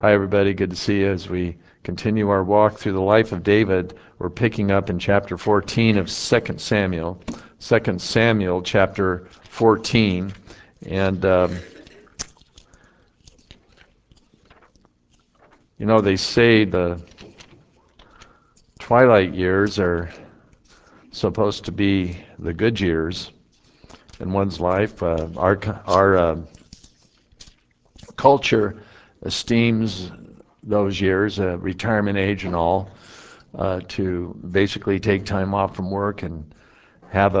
Hi, everybody. Good to see you as we continue our walk through the life of David. We're picking up in chapter 14 of 2 Samuel. 2 Samuel, chapter 14. And, they say the twilight years are supposed to be the good years in one's life. Our culture esteems those years, retirement age and all, to basically take time off from work and have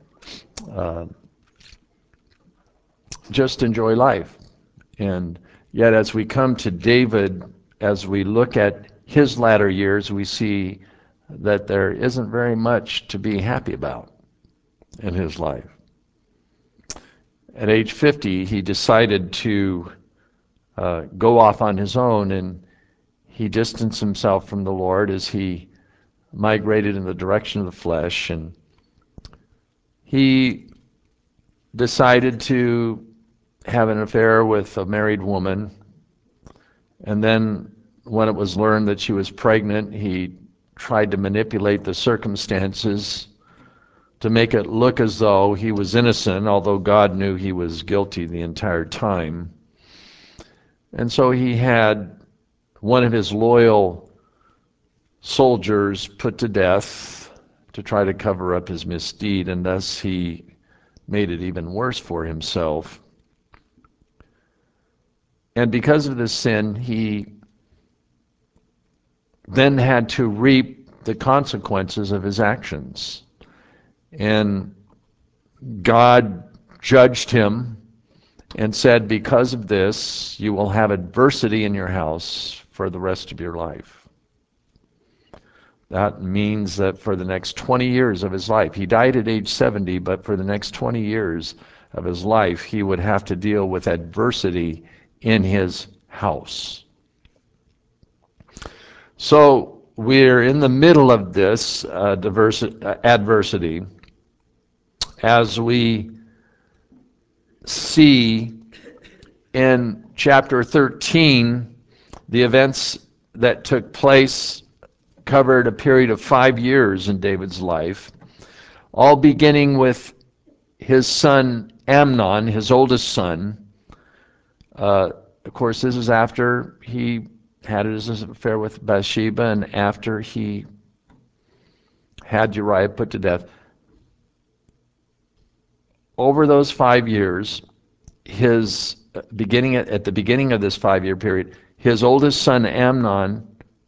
just enjoy life. And yet, as we come to David, as we look at his latter years, we see that there isn't very much to be happy about in his life. At age 50, he decided to go off on his own, and he distanced himself from the Lord as he migrated in the direction of the flesh, and he decided to have an affair with a married woman. And then when it was learned that she was pregnant, he tried to manipulate the circumstances to make it look as though he was innocent, although God knew he was guilty the entire time. And so he had one of his loyal soldiers put to death to try to cover up his misdeed, and thus he made it even worse for himself. And because of this sin, he then had to reap the consequences of his actions. And God judged him and said, because of this, you will have adversity in your house for the rest of your life. That means that for the next 20 years of his life, he died at age 70, but for the next 20 years of his life, he would have to deal with adversity in his house. So we're in the middle of this adversity as we see in chapter 13 the events that took place covered a period of 5 years in David's life, all beginning with his son Amnon, his oldest son. Of course, this is after he had his affair with Bathsheba and after he had Uriah put to death. Over those 5 years, at the beginning of this 5-year period, his oldest son Amnon,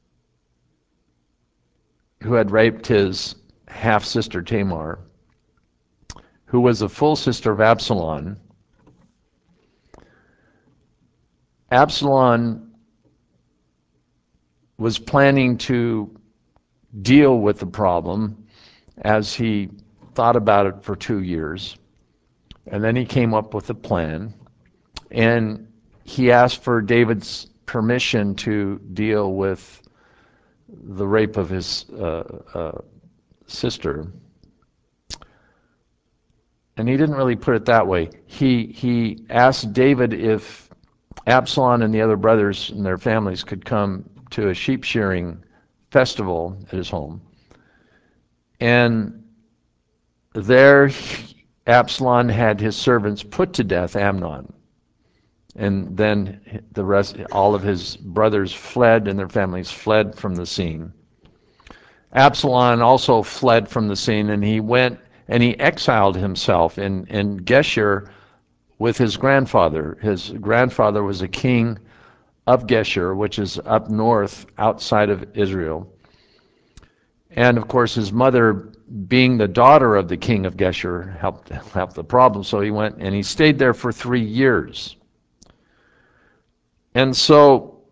who had raped his half-sister Tamar, who was a full sister of Absalom. Absalom was planning to deal with the problem as he thought about it for 2 years. And then he came up with a plan. And he asked for David's permission to deal with the rape of his sister. And he didn't really put it that way. He asked David if Absalom and the other brothers and their families could come to a sheep shearing festival at his home. And there Absalom had his servants put to death Amnon. And then the rest, all of his brothers fled and their families fled from the scene. Absalom also fled from the scene, and he went and he exiled himself in Geshur with his grandfather. His grandfather was a king of Geshur, which is up north outside of Israel. And of course, his mother, being the daughter of the king of Geshur, helped the problem. So he went and he stayed there for 3 years. And so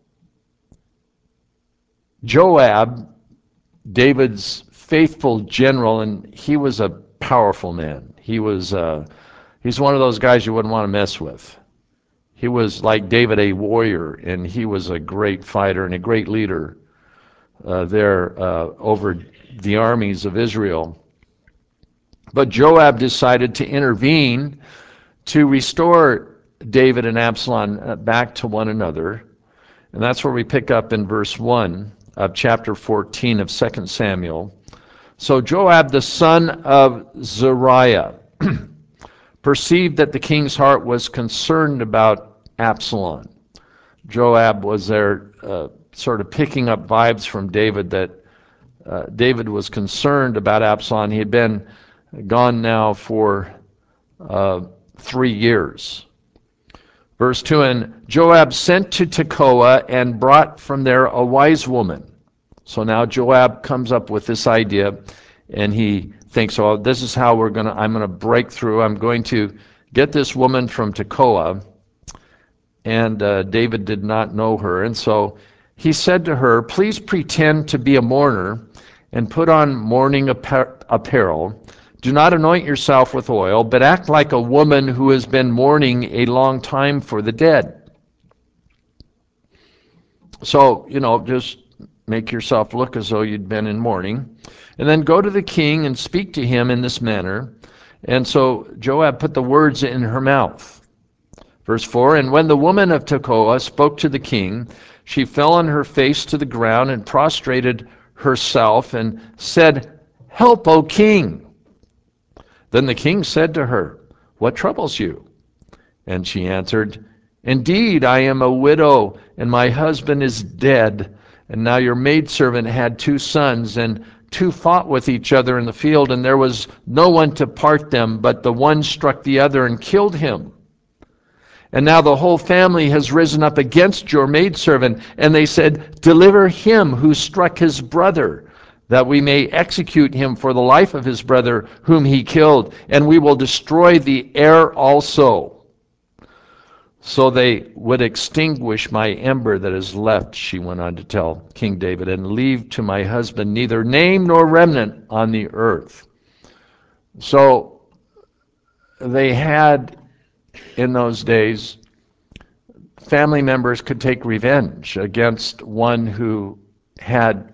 Joab, David's faithful general, and he was a powerful man. He's one of those guys you wouldn't want to mess with. He was like David, a warrior, and he was a great fighter and a great leader there over the armies of Israel. But Joab decided to intervene to restore David and Absalom back to one another. And that's where we pick up in verse 1 of chapter 14 of 2 Samuel. So Joab, the son of Zeruiah, perceived that the king's heart was concerned about Absalom. Joab was there sort of picking up vibes from David that David was concerned about Absalom. He had been gone now for 3 years. Verse 2, and Joab sent to Tekoa and brought from there a wise woman. So now Joab comes up with this idea, and he thinks, oh, this is how I'm going to break through. I'm going to get this woman from Tekoa. And David did not know her. And so he said to her, please pretend to be a mourner and put on mourning apparel. Do not anoint yourself with oil, but act like a woman who has been mourning a long time for the dead. So, just make yourself look as though you'd been in mourning. And then go to the king and speak to him in this manner. And so Joab put the words in her mouth. Verse 4, and when the woman of Tekoa spoke to the king, she fell on her face to the ground and prostrated herself and said, help, O king. Then the king said to her, what troubles you? And she answered, indeed, I am a widow, and my husband is dead. And now your maidservant had 2 sons, and 2 fought with each other in the field, and there was no one to part them, but the one struck the other and killed him. And now the whole family has risen up against your maidservant, and they said, deliver him who struck his brother, that we may execute him for the life of his brother whom he killed, and we will destroy the heir also. So they would extinguish my ember that is left, she went on to tell King David, and leave to my husband neither name nor remnant on the earth. So they had, in those days, family members could take revenge against one who had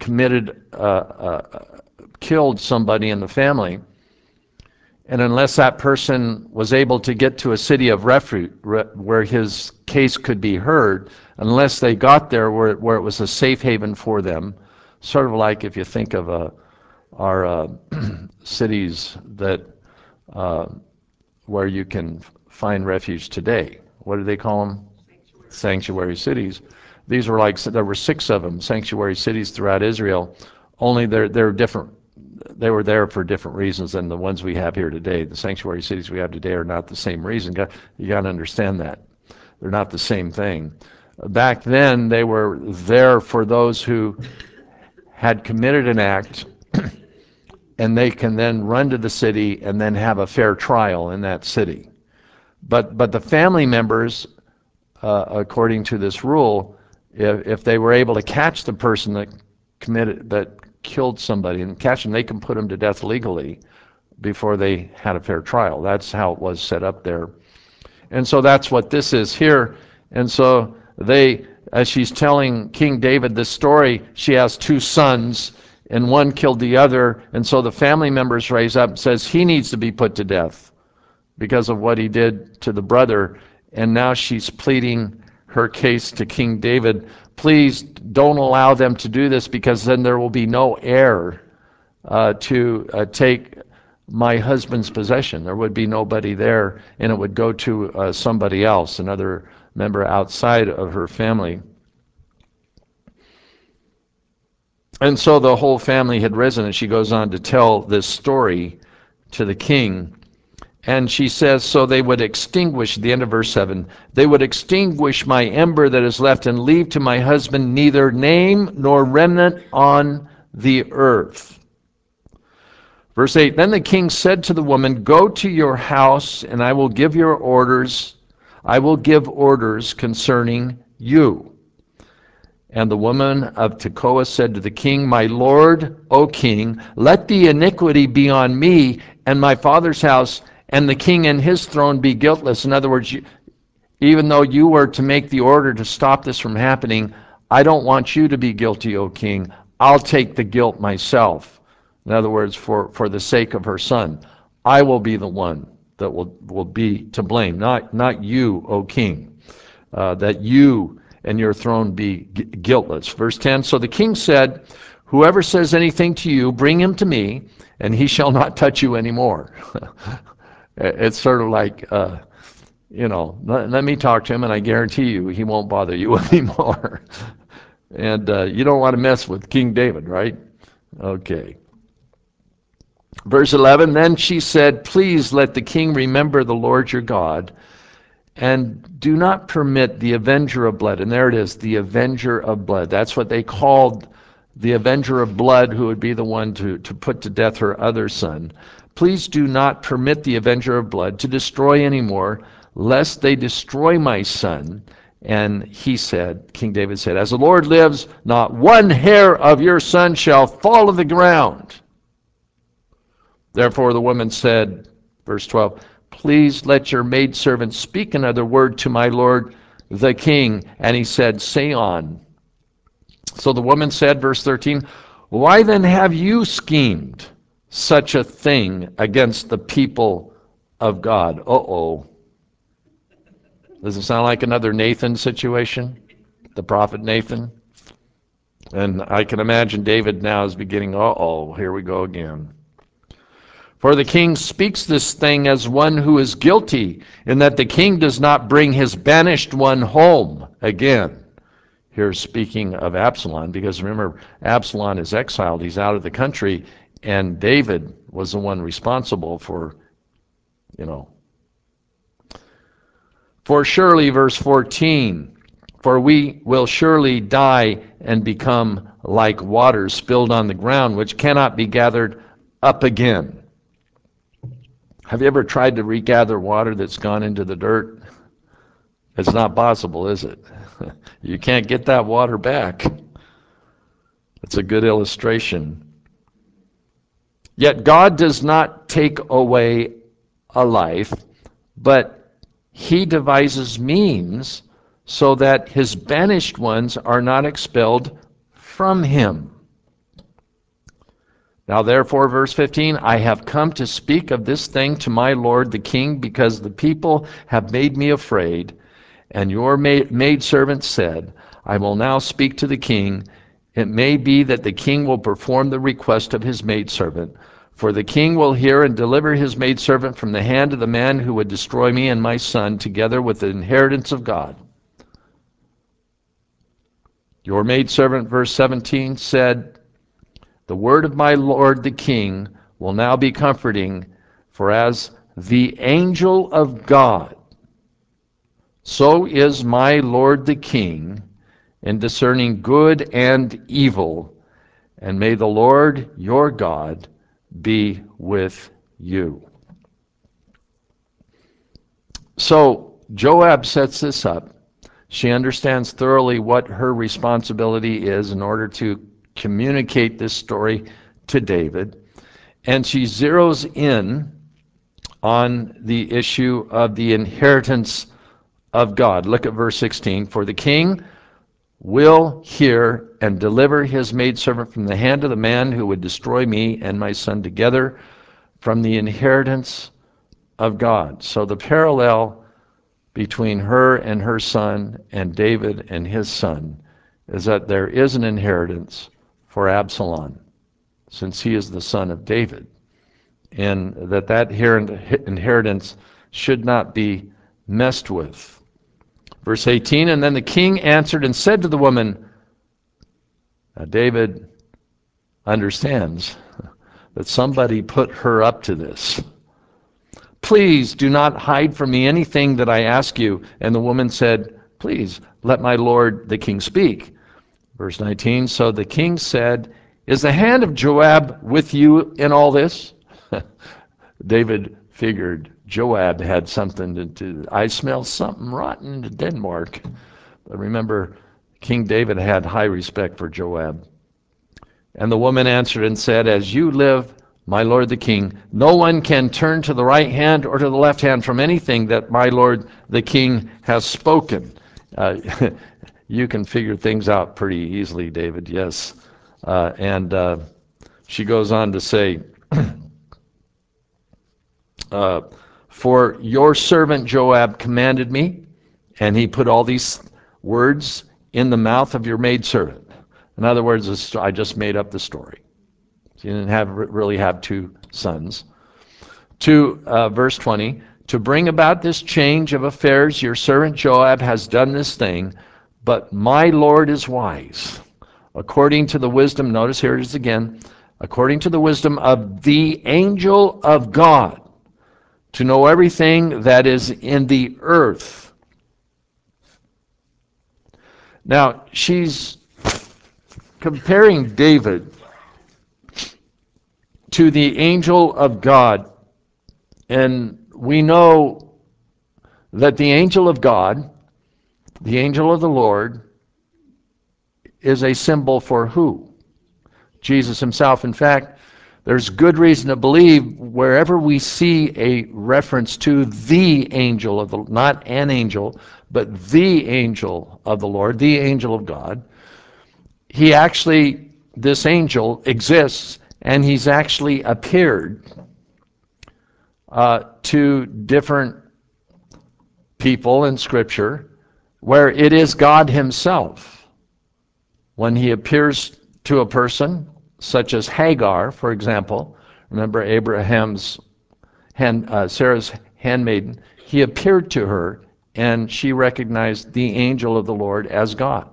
killed somebody in the family. And unless that person was able to get to a city of refuge where his case could be heard, unless they got there where it was a safe haven for them, sort of like if you think of our cities that where you can find refuge today. What do they call them? Sanctuary cities. These were there were 6 of them, sanctuary cities throughout Israel. Only they're different. They were there for different reasons than the ones we have here today. The sanctuary cities we have today are not the same reason. You got to understand that. They're not the same thing. Back then, they were there for those who had committed an act, and they can then run to the city and then have a fair trial in that city. But the family members, according to this rule, if they were able to catch the person that killed somebody and catch them, they can put them to death legally before they had a fair trial. That's how it was set up there. And so that's what this is here. And so as she's telling King David this story, she has 2 sons, and one killed the other. And so the family members raise up and says he needs to be put to death because of what he did to the brother. And now she's pleading her case to King David. Please don't allow them to do this, because then there will be no heir to take my husband's possession. There would be nobody there, and it would go to somebody else, another member outside of her family. And so the whole family had risen, and she goes on to tell this story to the king. And she says, so they would extinguish, the end of verse 7, they would extinguish my ember that is left and leave to my husband neither name nor remnant on the earth. Verse 8, then the king said to the woman, go to your house and I will give your orders. I will give orders concerning you. And the woman of Tekoa said to the king, my lord, O king, let the iniquity be on me and my father's house, and the king and his throne be guiltless. In other words, even though you were to make the order to stop this from happening, I don't want you to be guilty, O king. I'll take the guilt myself. In other words, for the sake of her son, I will be the one that will be to blame, not you, O king, that you and your throne be guiltless. Verse 10, so the king said, whoever says anything to you, bring him to me, and he shall not touch you anymore. It's sort of like, let me talk to him, and I guarantee you he won't bother you anymore. And you don't want to mess with King David, right? Okay. Verse 11, then she said, please let the king remember the Lord your God, and do not permit the avenger of blood. And there it is, the avenger of blood. That's what they called the avenger of blood, who would be the one to put to death her other son. Please do not permit the avenger of blood to destroy anymore, lest they destroy my son. And he said, King David said, as the Lord lives, not one hair of your son shall fall to the ground. Therefore the woman said, verse 12, please let your maidservant speak another word to my lord the king. And he said, say on. So the woman said, verse 13, why then have you schemed such a thing against the people of God? Uh-oh. Does it sound like another Nathan situation? The prophet Nathan? And I can imagine David now is beginning, uh-oh, here we go again. For the king speaks this thing as one who is guilty, in that the king does not bring his banished one home again. Here speaking of Absalom, because remember, Absalom is exiled. He's out of the country, and David was the one responsible for, For surely, verse 14, for we will surely die and become like water spilled on the ground, which cannot be gathered up again. Have you ever tried to regather water that's gone into the dirt? It's not possible, is it? You can't get that water back. It's a good illustration. Yet God does not take away a life, but he devises means so that his banished ones are not expelled from him. Now therefore, verse 15, I have come to speak of this thing to my lord the king, because the people have made me afraid. And your maidservant said, I will now speak to the king. It may be that the king will perform the request of his maidservant. For the king will hear and deliver his maidservant from the hand of the man who would destroy me and my son, together with the inheritance of God. Your maidservant, verse 17, said, the word of my lord the king will now be comforting, for as the angel of God, so is my lord the king in discerning good and evil, and may the Lord your God be with you. So Joab sets this up. She understands thoroughly what her responsibility is in order to communicate this story to David. And she zeroes in on the issue of the inheritance of God. Look at verse 16. For the king will hear and deliver his maidservant from the hand of the man who would destroy me and my son together from the inheritance of God. So the parallel between her and her son and David and his son is that there is an inheritance for Absalom, since he is the son of David, and that inheritance should not be messed with. Verse 18, and then the king answered and said to the woman, now David understands that somebody put her up to this. Please do not hide from me anything that I ask you. And the woman said, please let my lord the king speak. Verse 19, so the king said, is the hand of Joab with you in all this? David figured Joab had something to do. I smell something rotten in Denmark. But remember, King David had high respect for Joab. And the woman answered and said, as you live, my lord the king, no one can turn to the right hand or to the left hand from anything that my lord the king has spoken. You can figure things out pretty easily, David, yes. And she goes on to say, for your servant Joab commanded me, and he put all these words in the mouth of your maidservant. In other words, I just made up the story. So you didn't really have two sons. Verse 20, to bring about this change of affairs, your servant Joab has done this thing, but my Lord is wise. According to the wisdom, notice here it is again, according to the wisdom of the angel of God, to know everything that is in the earth. Now, she's comparing David to the angel of God. And we know that the angel of God, the angel of the Lord, is a symbol for who? Jesus himself. In fact, there's good reason to believe wherever we see a reference to the angel of the, not an angel, but the angel of the Lord, the angel of God, this angel exists, and he's actually appeared to different people in Scripture where it is God himself. When he appears to a person, such as Hagar, for example, remember Sarah's handmaiden, he appeared to her and she recognized the angel of the Lord as God.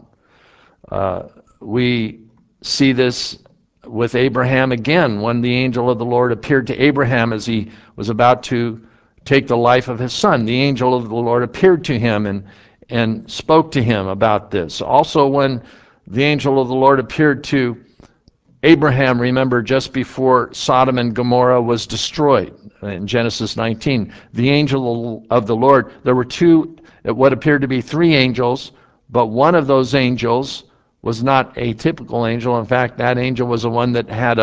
We see this with Abraham again when the angel of the Lord appeared to Abraham as he was about to take the life of his son. The angel of the Lord appeared to him and spoke to him about this. Also, when the angel of the Lord appeared to Abraham, remember, just before Sodom and Gomorrah was destroyed in Genesis 19, the angel of the Lord, there were what appeared to be three angels, but one of those angels was not a typical angel. In fact, that angel was the one that had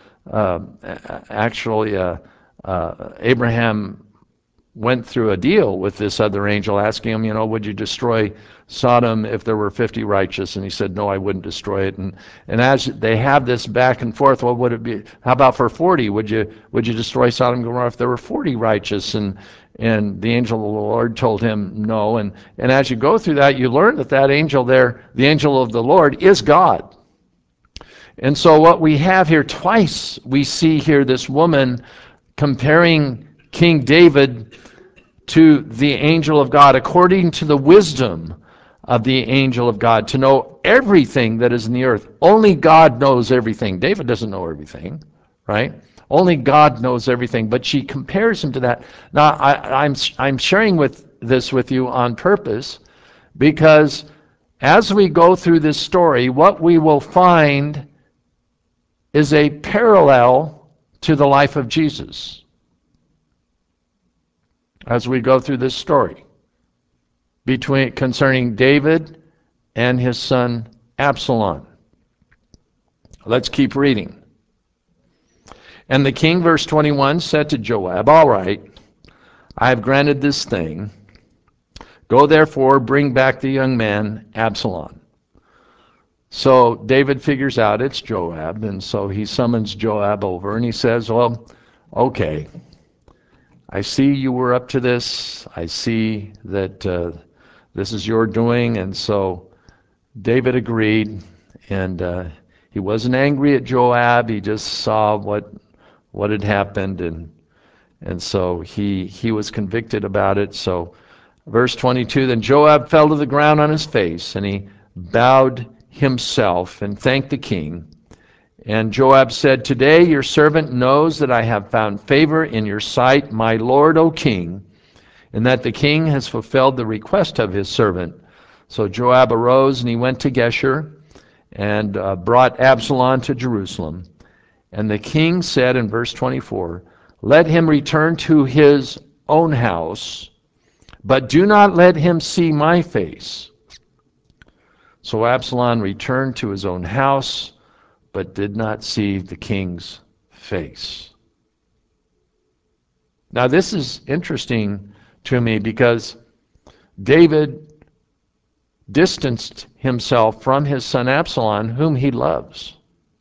Abraham went through a deal with this other angel, asking him, would you destroy Sodom if there were 50 righteous? And he said, no, I wouldn't destroy it. And as they have this back and forth, what would it be? How about for 40? Would you destroy Sodom and Gomorrah if there were 40 righteous? And the angel of the Lord told him no. And as you go through that, you learn that angel there, the angel of the Lord, is God. And so what we have here twice, we see here this woman comparing King David to the angel of God, according to the wisdom of the angel of God, to know everything that is in the earth. Only God knows everything. David doesn't know everything, right? Only God knows everything, but she compares him to that. Now, I'm sharing this with you on purpose because as we go through this story, what we will find is a parallel to the life of Jesus as we go through this story concerning David and his son Absalom. Let's keep reading. And the king, verse 21, said to Joab, all right, I have granted this thing. Go therefore, bring back the young man Absalom. So David figures out it's Joab, and so he summons Joab over, and he says, well, okay, I see you were up to this. I see that this is your doing. And so David agreed, and he wasn't angry at Joab. He just saw what had happened, and so he was convicted about it. So verse 22, then Joab fell to the ground on his face, and he bowed himself and thanked the king. And Joab said, today your servant knows that I have found favor in your sight, my lord, O king, and that the king has fulfilled the request of his servant. So Joab arose and he went to Geshur and brought Absalom to Jerusalem. And the king said in verse 24, let him return to his own house, but do not let him see my face. So Absalom returned to his own house, but did not see the king's face. Now this is interesting to me because David distanced himself from his son Absalom, whom he loves.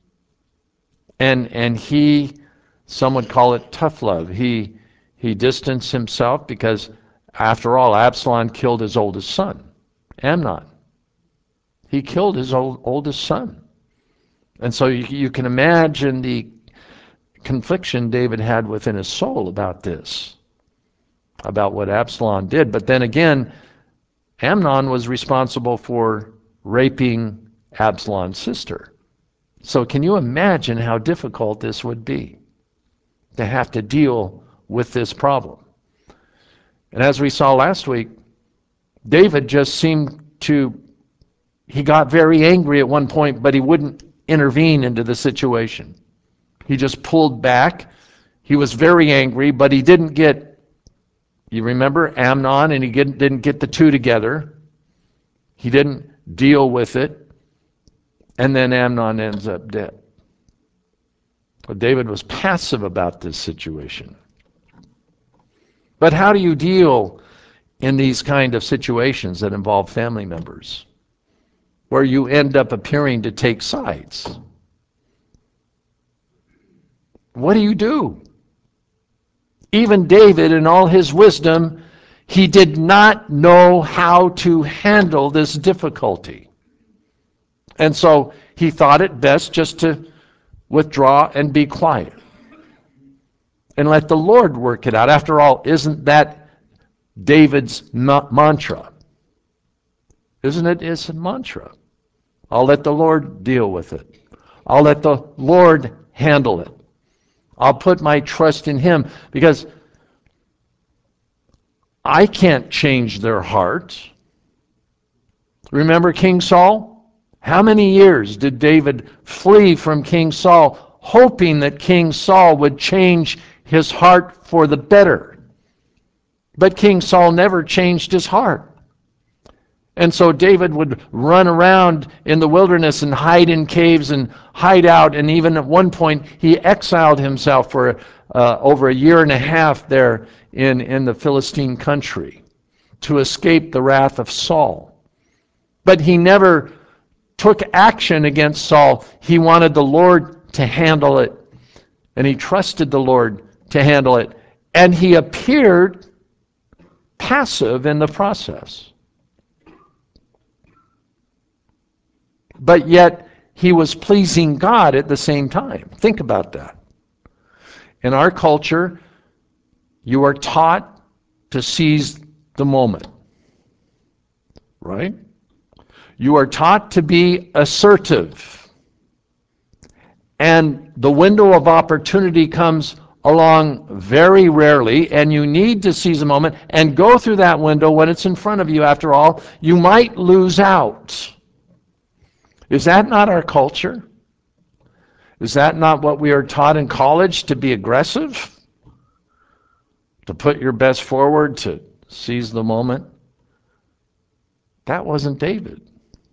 And some would call it tough love. He distanced himself because, after all, Absalom killed his oldest son, Amnon. He killed his oldest son. And so you can imagine the confliction David had within his soul about this, about what Absalom did. But then again, Amnon was responsible for raping Absalom's sister. So can you imagine how difficult this would be to have to deal with this problem? And as we saw last week, David just seemed to, he got very angry at one point, but he wouldn't intervene into the situation. He just pulled back. He was very angry, but he didn't get, you remember, Amnon, and he didn't get the two together. He didn't deal with it. And then Amnon ends up dead. But David was passive about this situation. But how do you deal in these kind of situations that involve family members, where you end up appearing to take sides? What do you do? Even David, in all his wisdom, he did not know how to handle this difficulty. And so he thought it best just to withdraw and be quiet and let the Lord work it out. After all, isn't that David's mantra? Isn't it his mantra? I'll let the Lord deal with it. I'll let the Lord handle it. I'll put my trust in him, because I can't change their heart. Remember King Saul? How many years did David flee from King Saul, hoping that King Saul would change his heart for the better? But King Saul never changed his heart. And so David would run around in the wilderness and hide in caves and hide out. And even at one point, he exiled himself for over a year and a half there in the Philistine country to escape the wrath of Saul. But he never took action against Saul. He wanted the Lord to handle it. And he trusted the Lord to handle it. And he appeared passive in the process. But yet, he was pleasing God at the same time. Think about that. In our culture, you are taught to seize the moment, right? You are taught to be assertive. And the window of opportunity comes along very rarely, and you need to seize a moment and go through that window when it's in front of you. After all, you might lose out. Is that not our culture? Is that not what we are taught in college, to be aggressive? To put your best forward, to seize the moment? That wasn't David.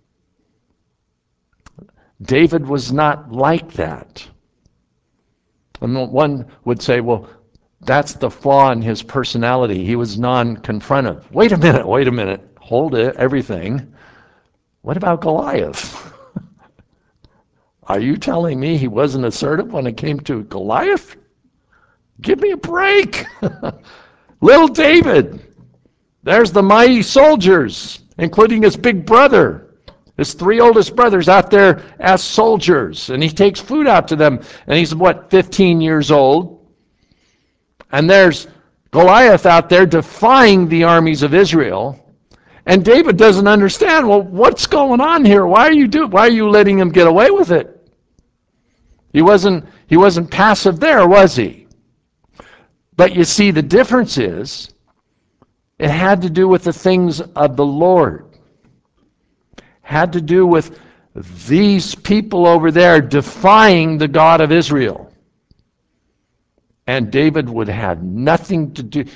David was not like that. And one would say, well, that's the flaw in his personality. He was non-confrontive. Wait a minute. Hold it, everything. What about Goliath? Are you telling me he wasn't assertive when it came to Goliath? Give me a break. Little David. There's the mighty soldiers, including his big brother. His three oldest brothers out there as soldiers. And he takes food out to them. And he's, 15 years old. And there's Goliath out there defying the armies of Israel. And David doesn't understand, well, what's going on here? Why are you letting him get away with it? He wasn't passive there, was he? But you see, the difference is, it had to do with the things of the Lord. Had to do with these people over there defying the God of Israel. And David would have nothing to do,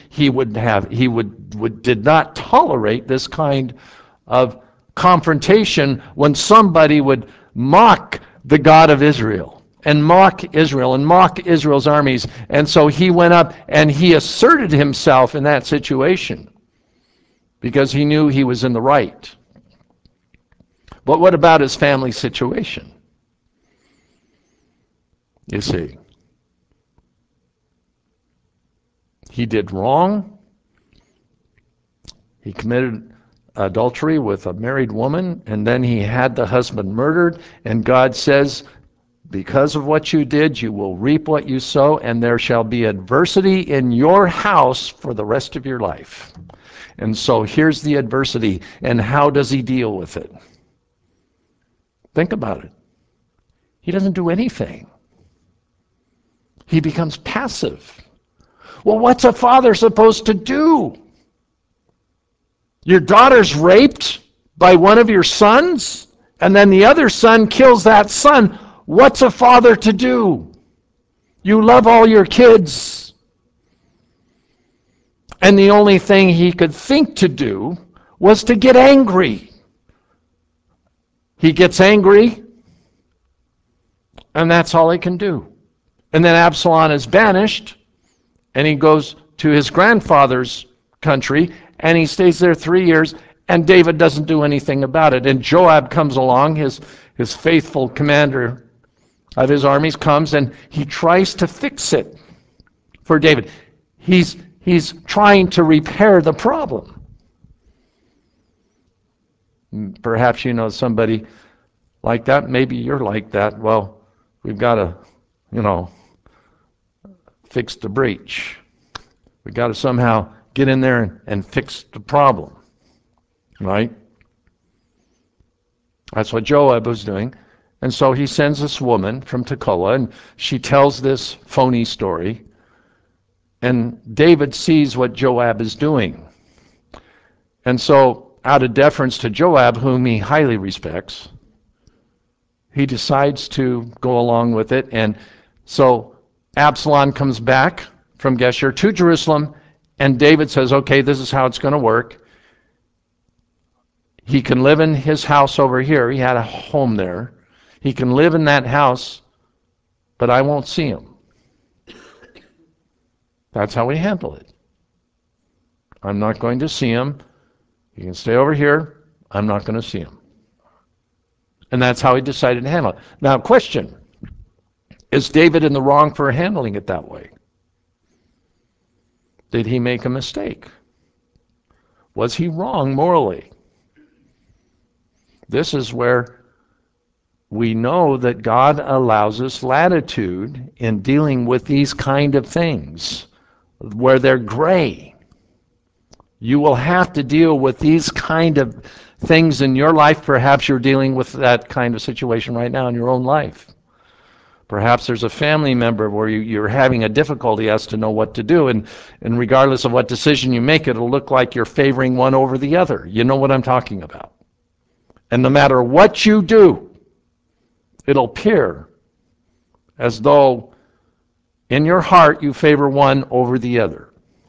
did not tolerate this kind of confrontation when somebody would mock the God of Israel. And mock Israel and mock Israel's armies. And so he went up and he asserted himself in that situation because he knew he was in the right. But what about his family situation? You see, he did wrong. He committed adultery with a married woman, and then he had the husband murdered, and God says, because of what you did, you will reap what you sow, and there shall be adversity in your house for the rest of your life. And so here's the adversity, and how does he deal with it? Think about it. He doesn't do anything. He becomes passive. Well, what's a father supposed to do? Your daughter's raped by one of your sons, and then the other son kills that son. What's a father to do? You love all your kids. And the only thing he could think to do was to get angry. He gets angry, and that's all he can do. And then Absalom is banished, and he goes to his grandfather's country, and he stays there 3 years, and David doesn't do anything about it. And Joab comes along, his faithful commander of his armies comes, and he tries to fix it for David. He's trying to repair the problem. Perhaps you know somebody like that. Maybe you're like that. Well, we've got to, fix the breach. We've got to somehow get in there and fix the problem. Right? That's what Joab was doing. And so he sends this woman from Tekoa, and she tells this phony story. And David sees what Joab is doing. And so, out of deference to Joab, whom he highly respects, he decides to go along with it. And so Absalom comes back from Geshur to Jerusalem, and David says, okay, this is how it's going to work. He can live in his house over here. He had a home there. He can live in that house, but I won't see him. That's how we handle it. I'm not going to see him. He can stay over here. I'm not going to see him. And that's how he decided to handle it. Now, question, is David in the wrong for handling it that way? Did he make a mistake? Was he wrong morally? This is where we know that God allows us latitude in dealing with these kind of things, where they're gray. You will have to deal with these kind of things in your life. Perhaps you're dealing with that kind of situation right now in your own life. Perhaps there's a family member where you're having a difficulty as to know what to do, and regardless of what decision you make, it'll look like you're favoring one over the other. You know what I'm talking about. And no matter what you do, it'll appear as though in your heart you favor one over the other.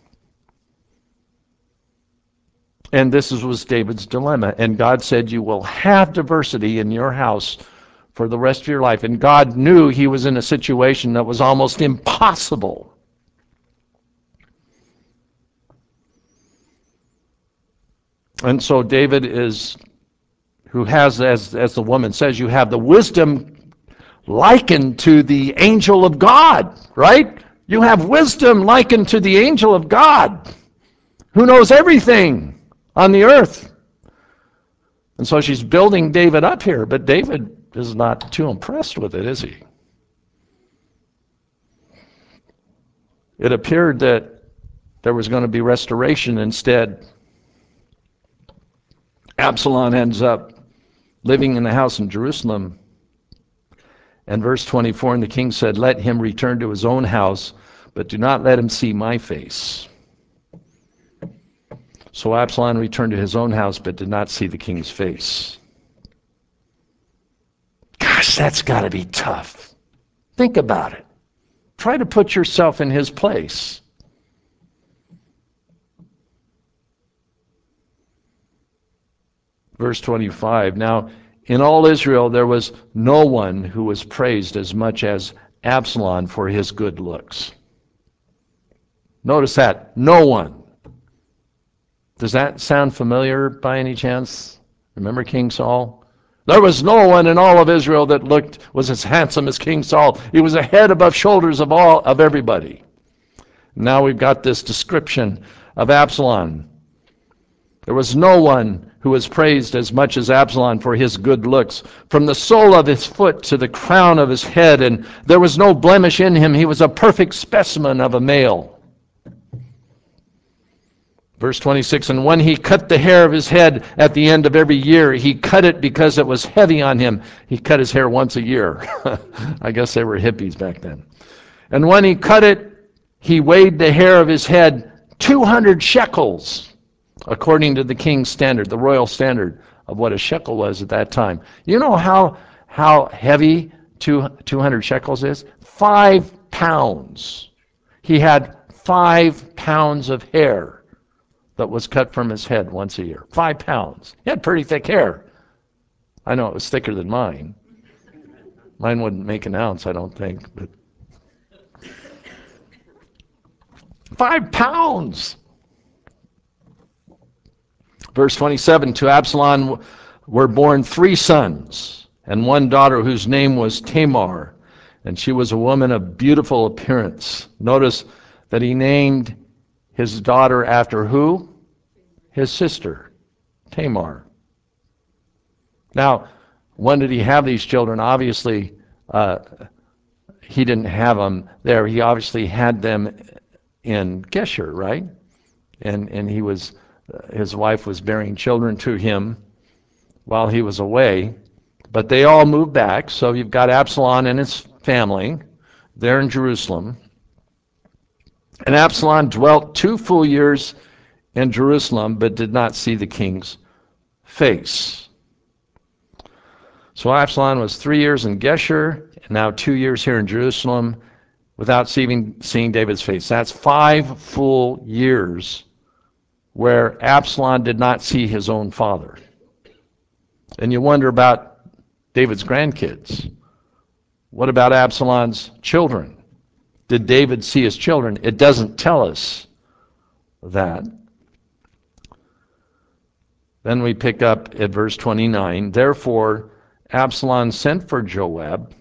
And this was David's dilemma. And God said, you will have diversity in your house for the rest of your life. And God knew he was in a situation that was almost impossible. And so David is, who has, as the woman says, you have the wisdom likened to the angel of God, right? You have wisdom likened to the angel of God, who knows everything on the earth. And so she's building David up here, but David is not too impressed with it, is he? It appeared that there was going to be restoration. Instead, Absalom ends up living in the house in Jerusalem. And verse 24, and the king said, let him return to his own house, but do not let him see my face. So Absalom returned to his own house, but did not see the king's face. Gosh, that's got to be tough. Think about it. Try to put yourself in his place. Verse 25, now in all Israel there was no one who was praised as much as Absalom for his good looks. Notice that, no one. Does that sound familiar by any chance? Remember King Saul? There was no one in all of Israel that was as handsome as King Saul. He was a head above shoulders of everybody. Now we've got this description of Absalom. There was no one who was praised as much as Absalom for his good looks, from the sole of his foot to the crown of his head, and there was no blemish in him. He was a perfect specimen of a male. Verse 26, and when he cut the hair of his head at the end of every year, he cut it because it was heavy on him. He cut his hair once a year. I guess they were hippies back then. And when he cut it, he weighed the hair of his head 200 shekels, according to the king's standard, the royal standard of what a shekel was at that time. You know how heavy 200 shekels is? 5 pounds. He had 5 pounds of hair that was cut from his head once a year. 5 pounds. He had pretty thick hair. I know it was thicker than mine. Mine wouldn't make an ounce, I don't think. But 5 pounds. Verse 27, to Absalom were born 3 sons and 1 daughter whose name was Tamar, and she was a woman of beautiful appearance. Notice that he named his daughter after who? His sister, Tamar. Now, when did he have these children? Obviously, he didn't have them there. He obviously had them in Geshur, right? And he was, his wife was bearing children to him while he was away. But they all moved back. So you've got Absalom and his family there in Jerusalem. And Absalom dwelt 2 full years in Jerusalem, but did not see the king's face. So Absalom was 3 years in Geshur, and now 2 years here in Jerusalem, without seeing David's face. That's 5 full years where Absalom did not see his own father. And you wonder about David's grandkids. What about Absalom's children? Did David see his children? It doesn't tell us that. Then we pick up at verse 29. Therefore, Absalom sent for Joab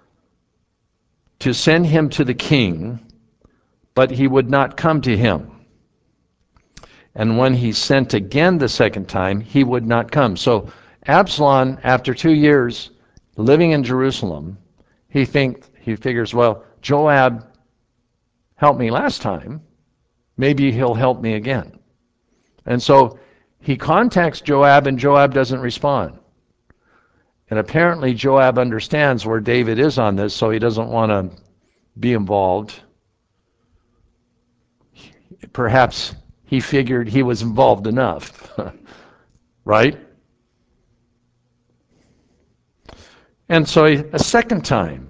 to send him to the king, but he would not come to him. And when he sent again the second time, he would not come. So Absalom, after 2 years living in Jerusalem, he figures, well, Joab helped me last time. Maybe he'll help me again. And so he contacts Joab, and Joab doesn't respond. And apparently Joab understands where David is on this, so he doesn't want to be involved. Perhaps he figured he was involved enough, right? And so a second time,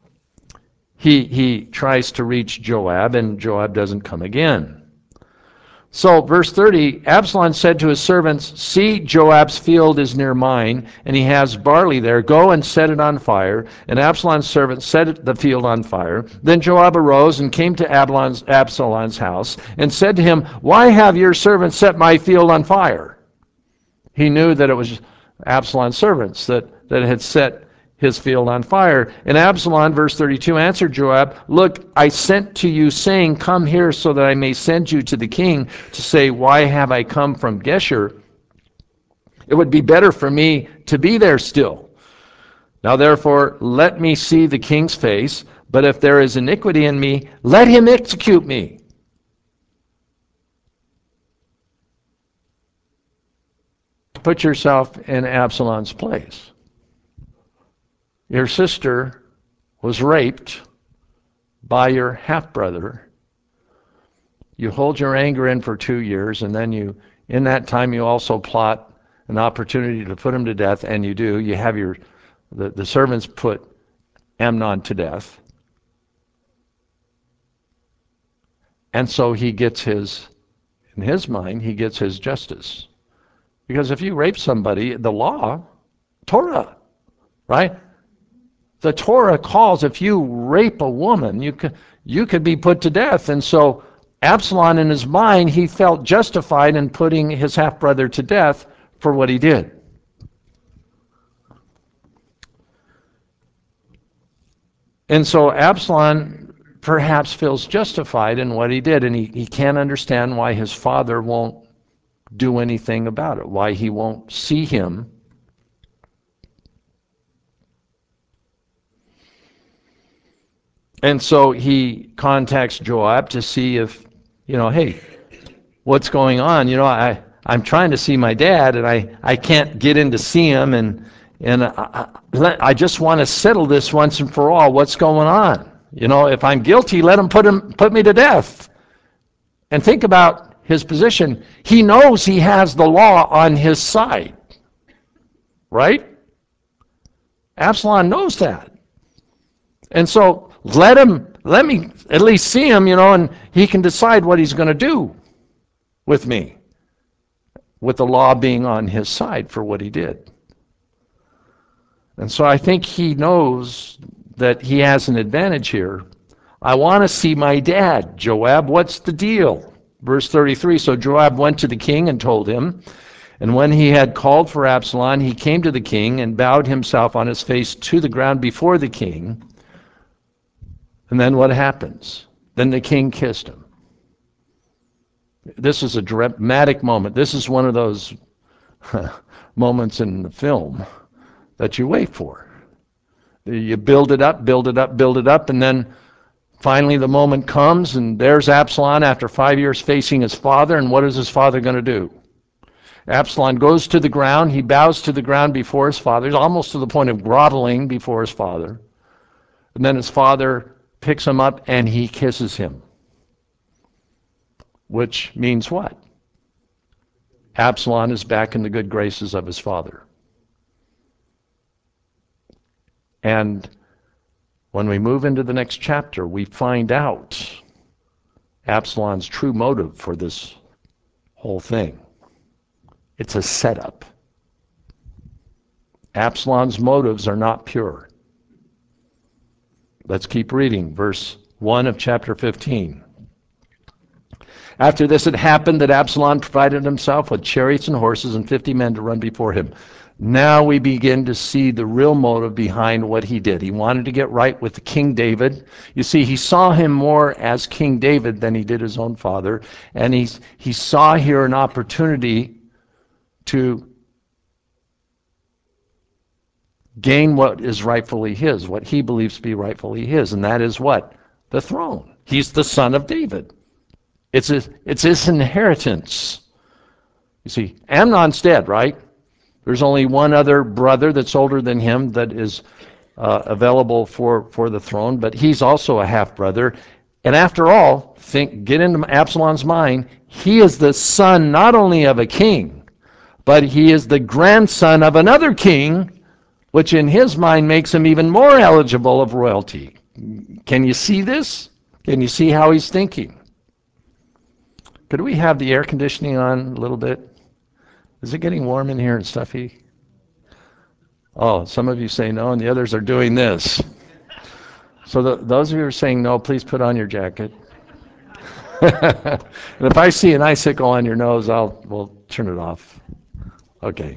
he tries to reach Joab, and Joab doesn't come again. So, verse 30, Absalom said to his servants, see, Joab's field is near mine, and he has barley there. Go and set it on fire. And Absalom's servants set the field on fire. Then Joab arose and came to Absalom's house and said to him, why have your servants set my field on fire? He knew that it was Absalom's servants that had set his field on fire. And Absalom, verse 32, answered Joab, look, I sent to you saying, come here so that I may send you to the king to say, why have I come from Geshur? It would be better for me to be there still. Now therefore, let me see the king's face, but if there is iniquity in me, let him execute me. Put yourself in Absalom's place. Your sister was raped by your half-brother. You hold your anger in for 2 years, and then in that time you also plot an opportunity to put him to death, and you do. You have the servants put Amnon to death. And so he gets in his mind, he gets his justice. Because if you rape somebody, the law, Torah, right? The Torah calls, if you rape a woman, you could be put to death. And so Absalom, in his mind, he felt justified in putting his half-brother to death for what he did. And so Absalom perhaps feels justified in what he did, and he can't understand why his father won't do anything about it, why he won't see him. And so he contacts Joab to see if, hey, what's going on? I'm trying to see my dad, and I can't get in to see him, and I just want to settle this once and for all. What's going on? If I'm guilty, let him put me to death. And think about his position. He knows he has the law on his side, right? Absalom knows that. And so let me at least see him, and he can decide what he's going to do with me, with the law being on his side for what he did. And so I think he knows that he has an advantage here. I want to see my dad. Joab, what's the deal? Verse 33, so Joab went to the king and told him, and when he had called for Absalom, he came to the king and bowed himself on his face to the ground before the king. And then what happens? Then the king kissed him. This is a dramatic moment. This is one of those moments in the film that you wait for. You build it up, build it up, build it up, and then finally the moment comes, and there's Absalom after 5 years facing his father, and what is his father going to do? Absalom goes to the ground. He bows to the ground before his father. He's almost to the point of groveling before his father. And then his father picks him up and he kisses him. Which means what? Absalom is back in the good graces of his father. And when we move into the next chapter, we find out Absalom's true motive for this whole thing. It's a setup. Absalom's motives are not pure. Let's keep reading. Verse 1 of chapter 15. After this had happened, that Absalom provided himself with chariots and horses and 50 men to run before him. Now we begin to see the real motive behind what he did. He wanted to get right with King David. You see, he saw him more as King David than he did his own father. And he saw here an opportunity to gain what is rightfully his, what he believes to be rightfully his. And that is what? The throne. He's the son of David. It's his inheritance. You see, Amnon's dead, right? There's only one other brother that's older than him that is available for the throne, but he's also a half-brother. And after all, get into Absalom's mind, he is the son not only of a king, but he is the grandson of another king, which in his mind makes him even more eligible of royalty. Can you see this? Can you see how he's thinking? Could we have the air conditioning on a little bit? Is it getting warm in here and stuffy? Oh, some of you say no, and the others are doing this. So those of you who are saying no, please put on your jacket. And if I see an icicle on your nose, we'll turn it off. Okay.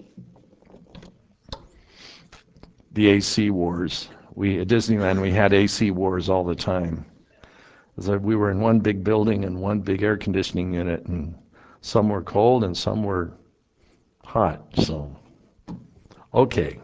The AC wars. At Disneyland, we had AC wars all the time. We were in one big building and one big air conditioning unit, and some were cold and some were hot. So, okay.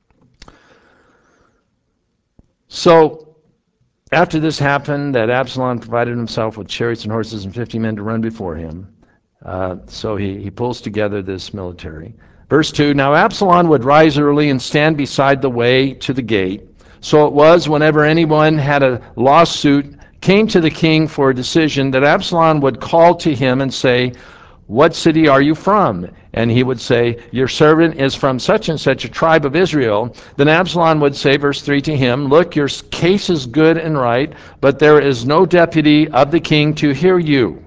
So, after this happened, that Absalom provided himself with chariots and horses and 50 men to run before him. So he pulls together this military. Verse 2, now Absalom would rise early and stand beside the way to the gate. So it was whenever anyone had a lawsuit came to the king for a decision, that Absalom would call to him and say, what city are you from? And he would say, your servant is from such and such a tribe of Israel. Then Absalom would say, verse 3 to him, look, your case is good and right, but there is no deputy of the king to hear you.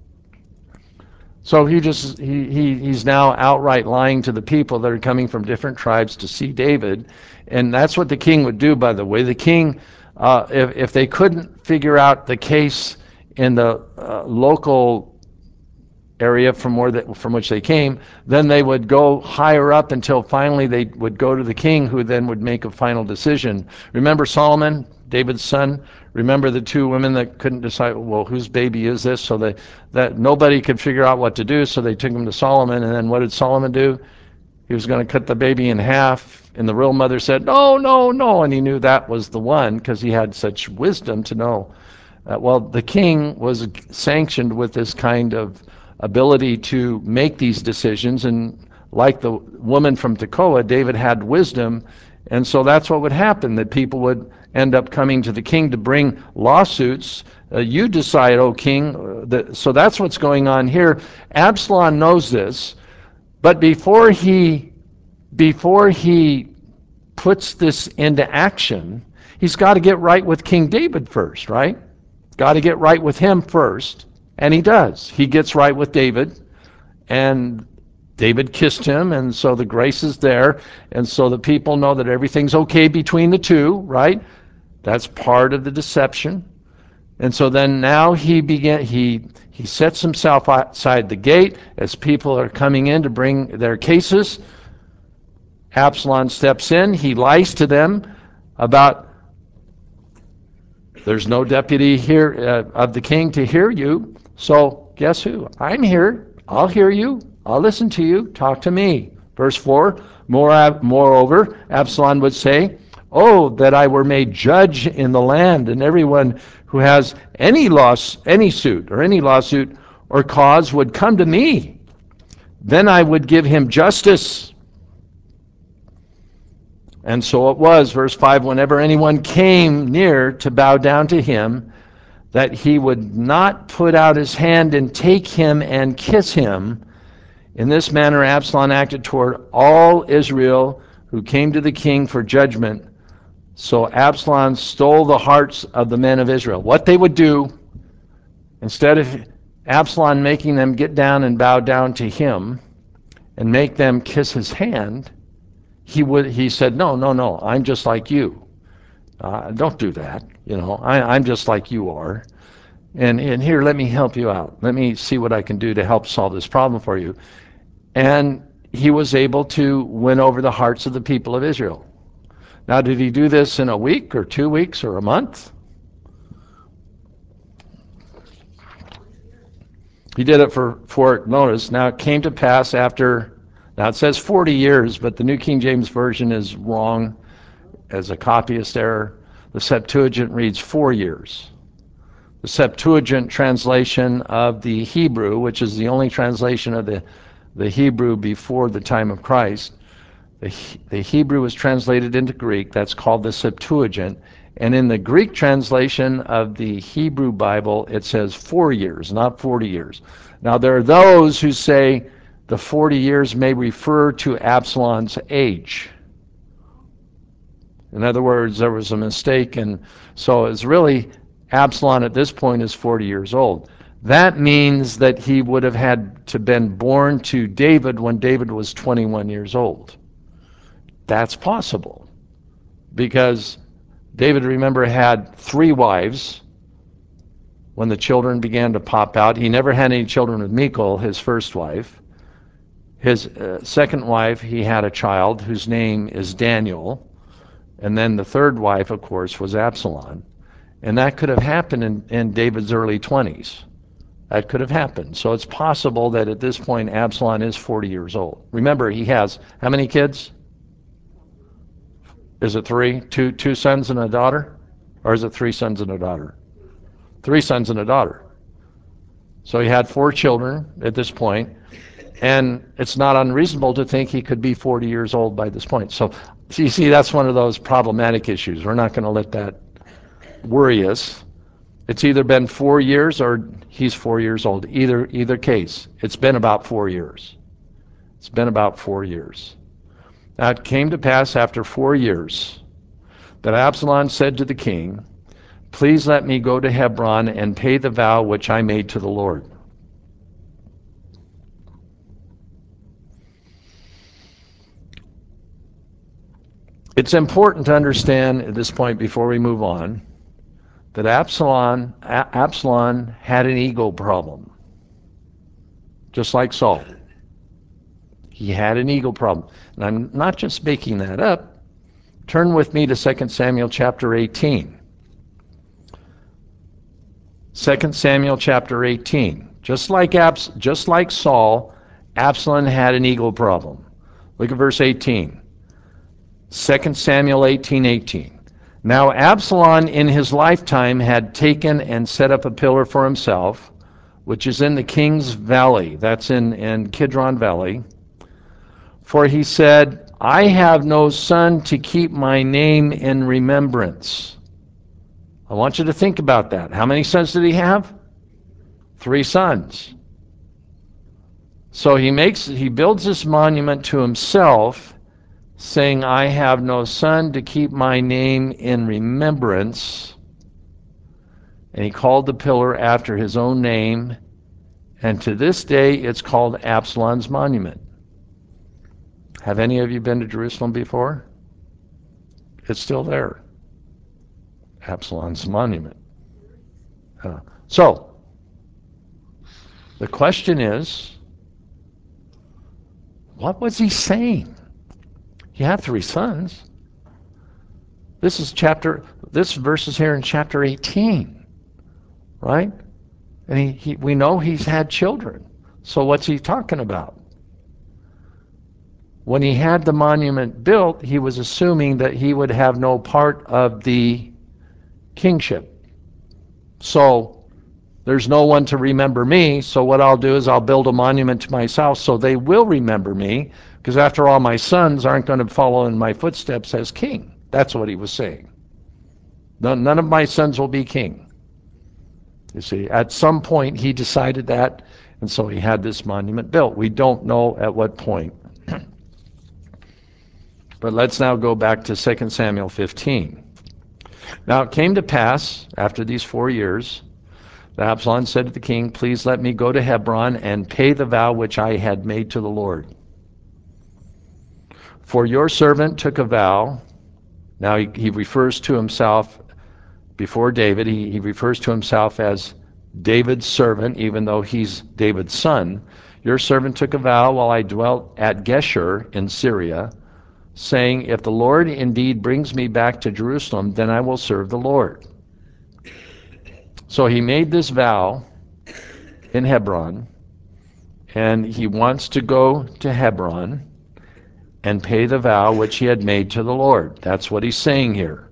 So he's now outright lying to the people that are coming from different tribes to see David. And that's what the king would do, by the way. The king, if they couldn't figure out the case in the local area from which they came. Then they would go higher up until finally they would go to the king, who then would make a final decision. Remember Solomon, David's son? Remember the two women that couldn't decide, well, whose baby is this? So that nobody could figure out what to do, so they took him to Solomon. And then what did Solomon do? He was going to cut the baby in half, and the real mother said, no, no, no, and he knew that was the one because he had such wisdom to know. Well, the king was sanctioned with this kind of ability to make these decisions, and like the woman from Tekoa, David had wisdom, and so that's what would happen, that people would end up coming to the king to bring lawsuits. You decide, O king. So that's what's going on here. Absalom knows this, but before he puts this into action, he's got to get right with King David first, right? Got to get right with him first, and he does. He gets right with David, and David kissed him, and so the grace is there, and so the people know that everything's okay between the two, right? That's part of the deception. And so then now he sets himself outside the gate as people are coming in to bring their cases. Absalom steps in. He lies to them about, there's no deputy here of the king to hear you. So guess who? I'm here. I'll hear you. I'll listen to you. Talk to me. Verse 4, moreover, Absalom would say, oh, that I were made judge in the land, and everyone who has any suit or cause would come to me. Then I would give him justice. And so it was, verse 5, whenever anyone came near to bow down to him, that he would not put out his hand and take him and kiss him. In this manner Absalom acted toward all Israel who came to the king for judgment. So Absalom stole the hearts of the men of Israel. What they would do, instead of Absalom making them get down and bow down to him and make them kiss his hand, he said, no, no, no, I'm just like you. Don't do that. I'm just like you are. And here, let me help you out. Let me see what I can do to help solve this problem for you. And he was able to win over the hearts of the people of Israel. Now, did he do this in a week or 2 weeks or a month? He did it for notice. Now, it came to pass after, now it says 40 years, but the New King James Version is wrong as a copyist error. The Septuagint reads 4 years. The Septuagint translation of the Hebrew, which is the only translation of the Hebrew before the time of Christ, the Hebrew was translated into Greek. That's called the Septuagint. And in the Greek translation of the Hebrew Bible, it says 4 years, not 40 years. Now, there are those who say the 40 years may refer to Absalom's age. In other words, there was a mistake, and so it's really Absalom at this point is 40 years old. That means that he would have had to been born to David when David was 21 years old. That's possible, because David, remember, had 3 wives when the children began to pop out. He never had any children with Michal, his first wife. His second wife, he had a child whose name is Daniel. And then the third wife, of course, was Absalom. And that could have happened in David's early 20s. That could have happened. So it's possible that at this point Absalom is 40 years old. Remember, he has how many kids? Is it 3? Two sons and a daughter? Or is it 3 sons and a daughter? 3 sons and a daughter. So he had 4 children at this point, and it's not unreasonable to think he could be 40 years old by this point. So you see, that's one of those problematic issues. We're not going to let that worry us. It's either been 4 years or he's 4 years old. Either case, it's been about 4 years. It's been about 4 years. Now it came to pass after 4 years that Absalom said to the king, please let me go to Hebron and pay the vow which I made to the Lord. It's important to understand at this point, before we move on, that Absalom had an ego problem. just like Saul. He had an ego problem. And I'm not just making that up. Turn with me to 2 Samuel chapter 18. 2 Samuel chapter 18. Just like Saul, Absalom had an ego problem. Look at verse 18. 2 Samuel 18:18. Now Absalom in his lifetime had taken and set up a pillar for himself, which is in the king's valley. That's in Kidron Valley. For he said, I have no son to keep my name in remembrance. I want you to think about that. How many sons did he have? 3 sons. So he builds this monument to himself, saying, I have no son to keep my name in remembrance. And he called the pillar after his own name, and to this day it's called Absalom's monument. Have any of you been to Jerusalem before? It's still there. Absalom's monument. So, the question is, what was he saying? He had 3 sons. This verse is here in chapter 18, right? And we know he's had children. So what's he talking about? When he had the monument built, he was assuming that he would have no part of the kingship. So there's no one to remember me, so what I'll do is I'll build a monument to myself so they will remember me, because after all, my sons aren't going to follow in my footsteps as king. That's what he was saying. None of my sons will be king. You see, at some point he decided that, and so he had this monument built. We don't know at what point. But let's now go back to 2 Samuel 15. Now it came to pass, after these 4 years, that Absalom said to the king, please let me go to Hebron and pay the vow which I had made to the Lord. For your servant took a vow. Now he refers to himself, before David, he refers to himself as David's servant, even though he's David's son. Your servant took a vow while I dwelt at Geshur in Syria, saying, if the Lord indeed brings me back to Jerusalem, then I will serve the Lord. So he made this vow in Hebron, and he wants to go to Hebron and pay the vow which he had made to the Lord. That's what he's saying here.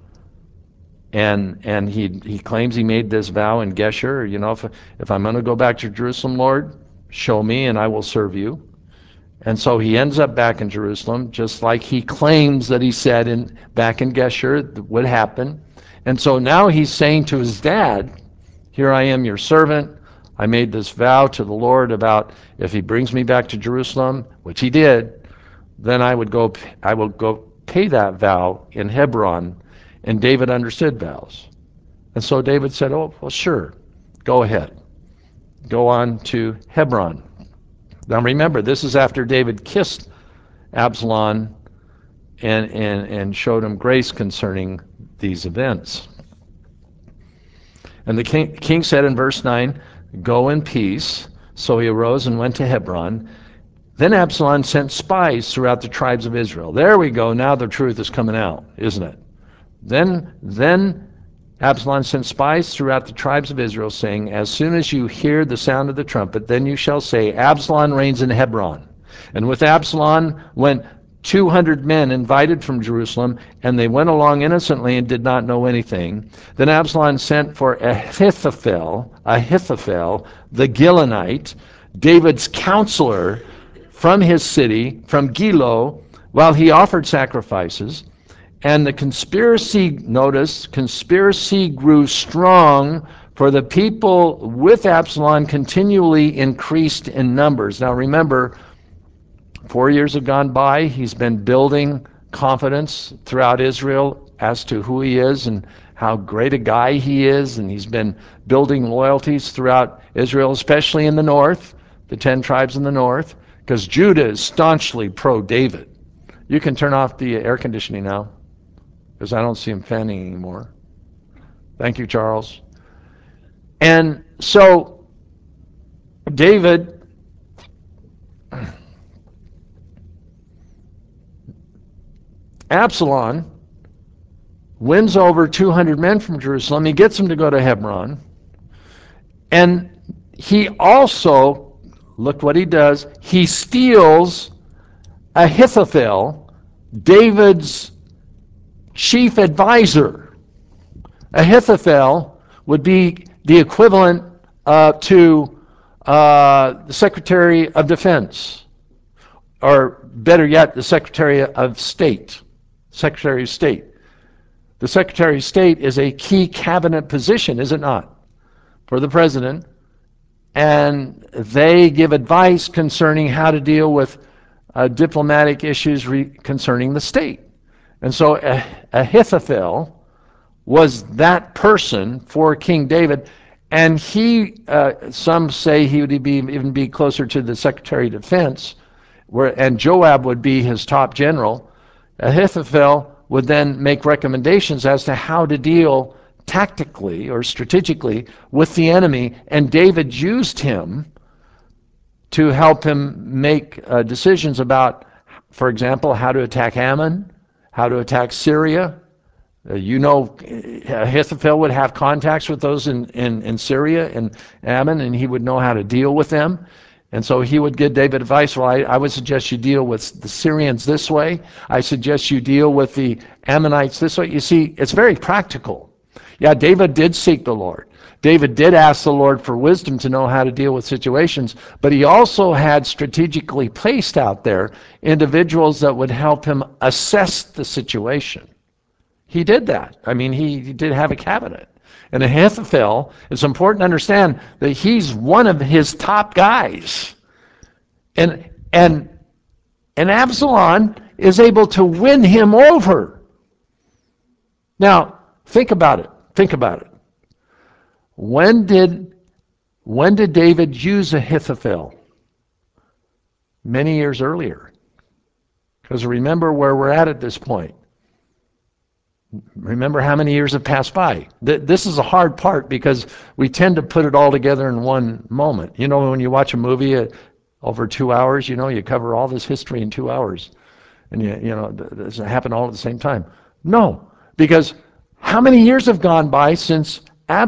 And he claims he made this vow in Geshur. You know, if I'm going to go back to Jerusalem, Lord, show me and I will serve you. And so he ends up back in Jerusalem, just like he claims that he said back in Geshur would happen. And so now he's saying to his dad, here I am, your servant. I made this vow to the Lord about if he brings me back to Jerusalem, which he did, then I will go pay that vow in Hebron. And David understood vows. And so David said, oh, well, sure, go ahead. Go on to Hebron. Now remember, this is after David kissed Absalom and showed him grace concerning these events. And the king said in verse 9, go in peace. So he arose and went to Hebron. Then Absalom sent spies throughout the tribes of Israel. There we go. Now the truth is coming out, isn't it? Then Absalom sent spies throughout the tribes of Israel, saying, as soon as you hear the sound of the trumpet, then you shall say, Absalom reigns in Hebron. And with Absalom went 200 men invited from Jerusalem, and they went along innocently and did not know anything. Then Absalom sent for Ahithophel, the Gilonite, David's counselor, from his city, from Gilo, while he offered sacrifices. And the conspiracy grew strong, for the people with Absalom continually increased in numbers. Now remember, 4 years have gone by. He's been building confidence throughout Israel as to who he is and how great a guy he is. And he's been building loyalties throughout Israel, especially in the north, the 10 tribes in the north, because Judah is staunchly pro-David. You can turn off the air conditioning now, because I don't see him fanning anymore. Thank you, Charles. And so David Absalom wins over 200 men from Jerusalem. He gets them to go to Hebron. And he also, look what he does, he steals Ahithophel, David's chief advisor. Ahithophel would be the equivalent to the Secretary of Defense, or better yet, the Secretary of State. Secretary of State. The Secretary of State is a key cabinet position, is it not, for the president, and they give advice concerning how to deal with diplomatic issues concerning the state. And so Ahithophel was that person for King David, and he, some say he would even be closer to the Secretary of Defense, and Joab would be his top general. Ahithophel would then make recommendations as to how to deal tactically or strategically with the enemy, and David used him to help him make decisions about, for example, how to attack Ammon, how to attack Syria. Ahithophel would have contacts with those in Syria and Ammon, and he would know how to deal with them. And so he would give David advice. Well, I would suggest you deal with the Syrians this way. I suggest you deal with the Ammonites this way. You see, it's very practical. Yeah, David did seek the Lord. David did ask the Lord for wisdom to know how to deal with situations, but he also had strategically placed out there individuals that would help him assess the situation. He did that. I mean, he did have a cabinet. And Ahithophel, it's important to understand that he's one of his top guys. And Absalom is able to win him over. Now, think about it. Think about it. When did David use Ahithophel? Many years earlier. Because remember where we're at this point. Remember how many years have passed by. This is a hard part because we tend to put it all together in one moment. You know, when you watch a movie over 2 hours, you cover all this history in 2 hours. And does it happen all at the same time? No, because how many years have gone by since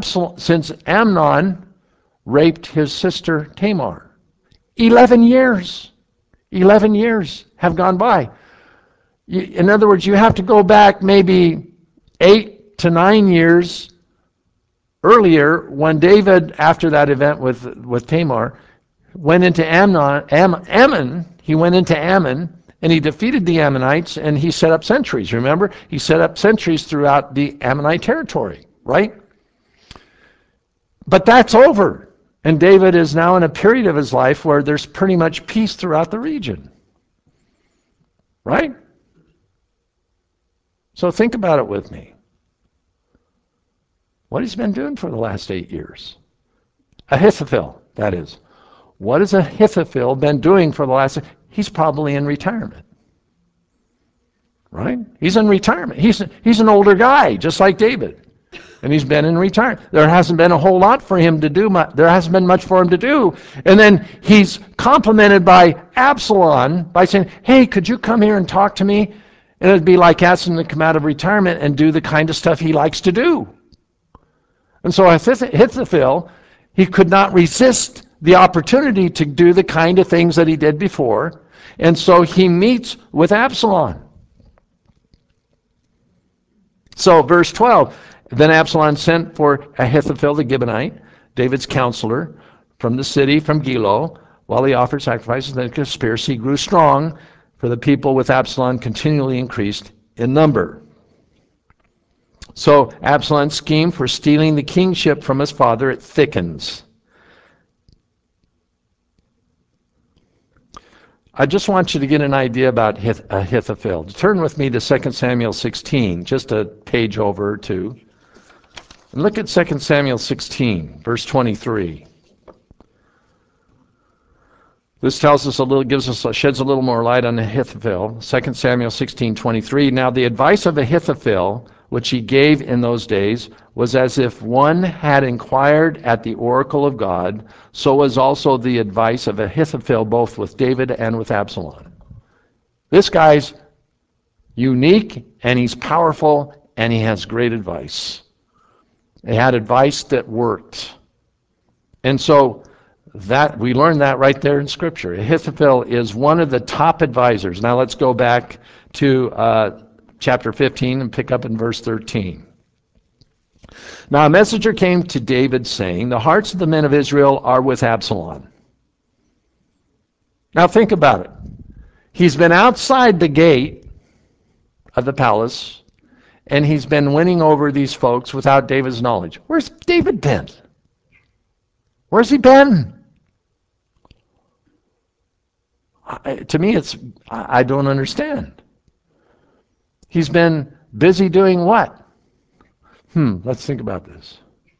Amnon raped his sister Tamar? 11 years. 11 years have gone by. In other words, you have to go back maybe 8 to 9 years earlier when David, after that event with Tamar, went into Ammon. He went into Ammon and he defeated the Ammonites and he set up sentries. Remember? He set up sentries throughout the Ammonite territory, right? But that's over. And David is now in a period of his life where there's pretty much peace throughout the region. Right? So think about it with me. What has he been doing for the last 8 years? Ahithophel, that is. What has Ahithophel been doing for the last... He's probably in retirement. Right? He's in retirement. He's an older guy, just like David. And he's been in retirement. There hasn't been a whole lot for him to do. There hasn't been much for him to do. And then he's complimented by Absalom by saying, hey, could you come here and talk to me? And it'd be like asking him to come out of retirement and do the kind of stuff he likes to do. And so Ahithophel, he could not resist the opportunity to do the kind of things that he did before. And so he meets with Absalom. So verse 12, then Absalom sent for Ahithophel the Gibeonite, David's counselor, from the city, from Gilo, while he offered sacrifices. The conspiracy grew strong, for the people with Absalom continually increased in number. So Absalom's scheme for stealing the kingship from his father, it thickens. I just want you to get an idea about Ahithophel. Turn with me to 2 Samuel 16, just a page over or two. And look at 2 Samuel 16, verse 23. This tells us sheds a little more light on Ahithophel. 2 Samuel 16:23. Now the advice of Ahithophel, which he gave in those days, was as if one had inquired at the oracle of God. So was also the advice of Ahithophel, both with David and with Absalom. This guy's, unique, and he's powerful, and he has great advice. He had advice that worked. And so that we learn that right there in Scripture. Ahithophel is one of the top advisors. Now let's go back to chapter 15 and pick up in verse 13. Now a messenger came to David saying, the hearts of the men of Israel are with Absalom. Now think about it. He's been outside the gate of the palace, and he's been winning over these folks without David's knowledge. Where's David been? Where's he been? To me, I don't understand. He's been busy doing what? Let's think about this.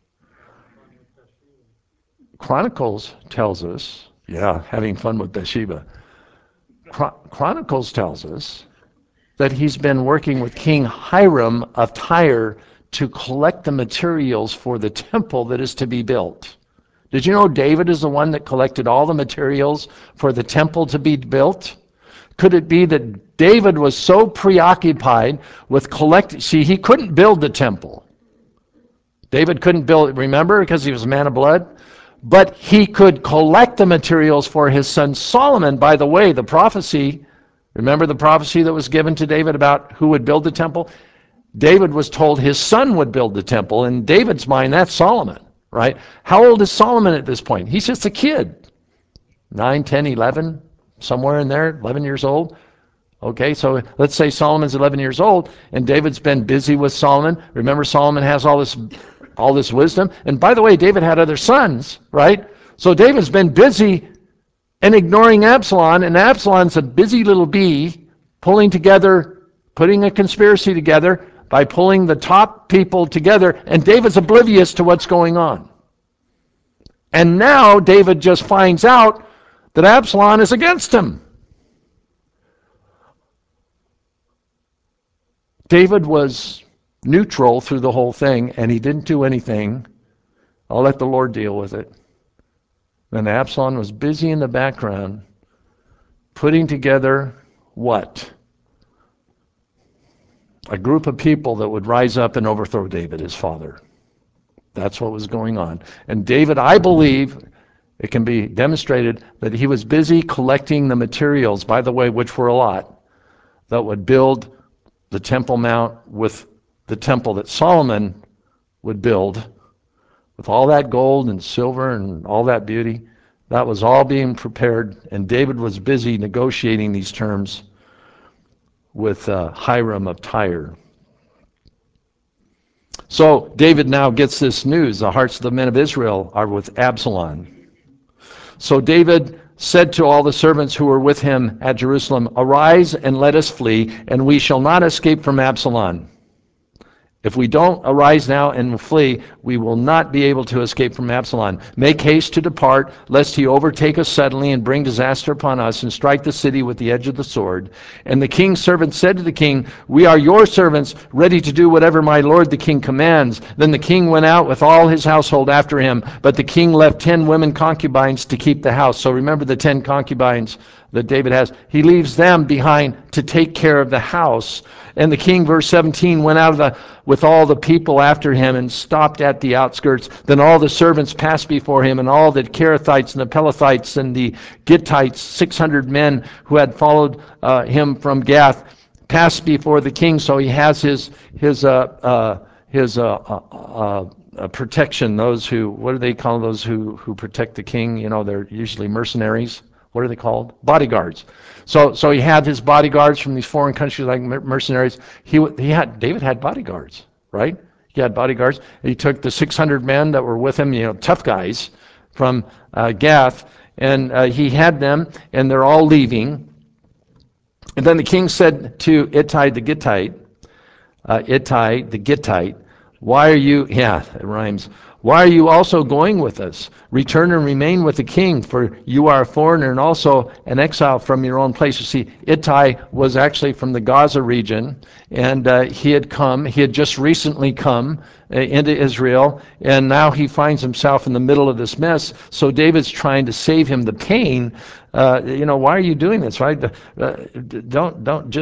Chronicles tells us, having fun with Bathsheba. Chronicles tells us that he's been working with King Hiram of Tyre to collect the materials for the temple that is to be built. Did you know David is the one that collected all the materials for the temple to be built? Could it be that David was so preoccupied with collecting? See, he couldn't build the temple. David couldn't build it, remember, because he was a man of blood? But he could collect the materials for his son Solomon. By the way, the prophecy, remember the prophecy that was given to David about who would build the temple? David was told his son would build the temple. In David's mind, that's Solomon, right? How old is Solomon at this point? He's just a kid. 9, 10, 11, somewhere in there, 11 years old. Okay, so let's say Solomon's 11 years old, and David's been busy with Solomon. Remember, Solomon has all this wisdom. And by the way, David had other sons, right? So David's been busy and ignoring Absalom, and Absalom's a busy little bee putting a conspiracy together by pulling the top people together, and David's oblivious to what's going on. And now David just finds out that Absalom is against him. David was neutral through the whole thing, and he didn't do anything. I'll let the Lord deal with it. Then Absalom was busy in the background putting together what? A group of people that would rise up and overthrow David, his father. That's what was going on. And David, I believe, it can be demonstrated that he was busy collecting the materials, by the way, which were a lot, that would build the Temple Mount with the temple that Solomon would build, with all that gold and silver and all that beauty. That was all being prepared, and David was busy negotiating these terms with Hiram of Tyre. So David now gets this news. The hearts of the men of Israel are with Absalom. So David said to all the servants who were with him at Jerusalem, arise and let us flee, and we shall not escape from Absalom. If we don't arise now and flee, we will not be able to escape from Absalom. Make haste to depart, lest he overtake us suddenly and bring disaster upon us and strike the city with the edge of the sword. And the king's servants said to the king, we are your servants, ready to do whatever my lord the king commands. Then the king went out with all his household after him, but the king left 10 women concubines to keep the house. So remember the 10 concubines that David has. He leaves them behind to take care of the house. And the king, verse 17, went out with all the people after him and stopped at the outskirts. Then all the servants passed before him, and all the Kerethites and the Pelethites and the Gittites, 600 men who had followed him from Gath, passed before the king. So he has his protection. Those who, what do they call those who protect the king? You know, they're usually mercenaries. What are they called? Bodyguards. So he had his bodyguards from these foreign countries like mercenaries. David had bodyguards, right? He had bodyguards. He took the 600 men that were with him, you know, tough guys from Gath, and he had them, and they're all leaving. And then the king said to Ittai the Gittite, why are you, it rhymes, why are you also going with us? Return and remain with the king, for you are a foreigner and also an exile from your own place. You see, Ittai was actually from the Gaza region, and he had just recently come into Israel, and now he finds himself in the middle of this mess. So David's trying to save him the pain. Why are you doing this, right? Don't just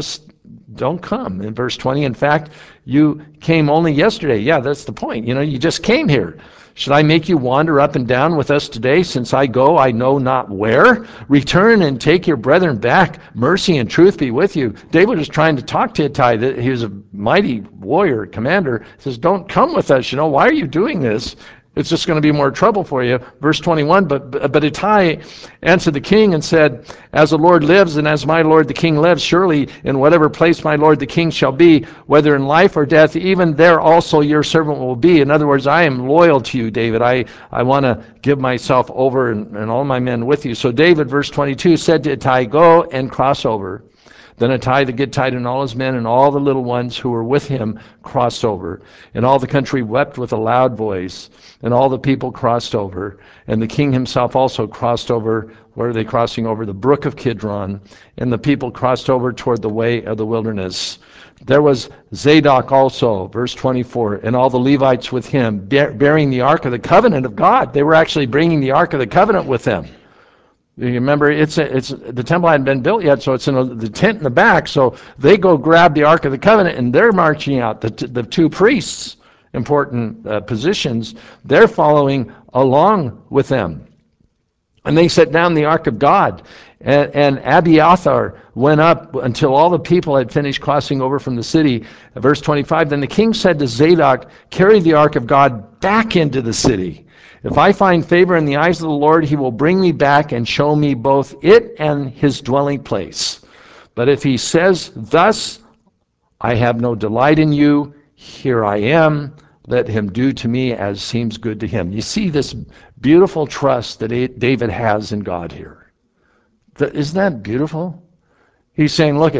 don't come. In verse 20, in fact, you came only yesterday. Yeah, that's the point. You just came here. Should I make you wander up and down with us today, since I go I know not where? Return and take your brethren back. Mercy and truth be with you. David was trying to talk to Ittai. He was a mighty warrior, commander. He says, don't come with us. Why are you doing this? It's just going to be more trouble for you. Verse 21, but Ittai answered the king and said, as the Lord lives and as my lord the king lives, surely in whatever place my lord the king shall be, whether in life or death, even there also your servant will be. In other words, I am loyal to you, David. I want to give myself over and all my men with you. So David, verse 22, said to Ittai, go and cross over. Then Ittai the Gittite and all his men and all the little ones who were with him crossed over. And all the country wept with a loud voice. And all the people crossed over. And the king himself also crossed over. Where are they crossing over? The brook of Kidron. And the people crossed over toward the way of the wilderness. There was Zadok also, verse 24, and all the Levites with him, bearing the ark of the covenant of God. They were actually bringing the ark of the covenant with them. You remember, it's the temple hadn't been built yet, so it's in the tent in the back. So they go grab the Ark of the Covenant, and they're marching out. The two priests, important positions, they're following along with them. And they set down the Ark of God. And Abiathar went up until all the people had finished crossing over from the city. Verse 25, then the king said to Zadok, carry the Ark of God back into the city. If I find favor in the eyes of the Lord, he will bring me back and show me both it and his dwelling place. But if he says, thus, I have no delight in you, here I am, let him do to me as seems good to him. You see this beautiful trust that David has in God here. Isn't that beautiful? He's saying, look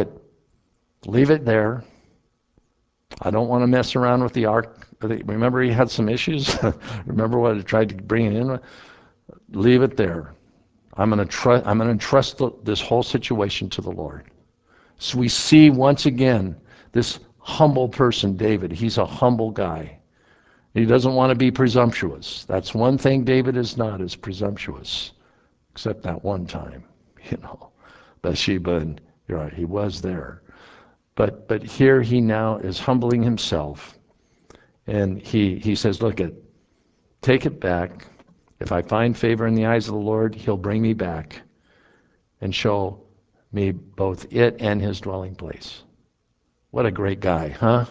leave it there. I don't want to mess around with the ark. Remember he had some issues? Remember what he tried to bring it in? Leave it there. I'm going to entrust this whole situation to the Lord. So we see once again this humble person, David. He's a humble guy. He doesn't want to be presumptuous. That's one thing David is not, is presumptuous. Except that one time, Bathsheba and Uriah, he was there. But here he now is humbling himself. And he says, look, take it back. If I find favor in the eyes of the Lord, he'll bring me back and show me both it and his dwelling place. What a great guy, huh?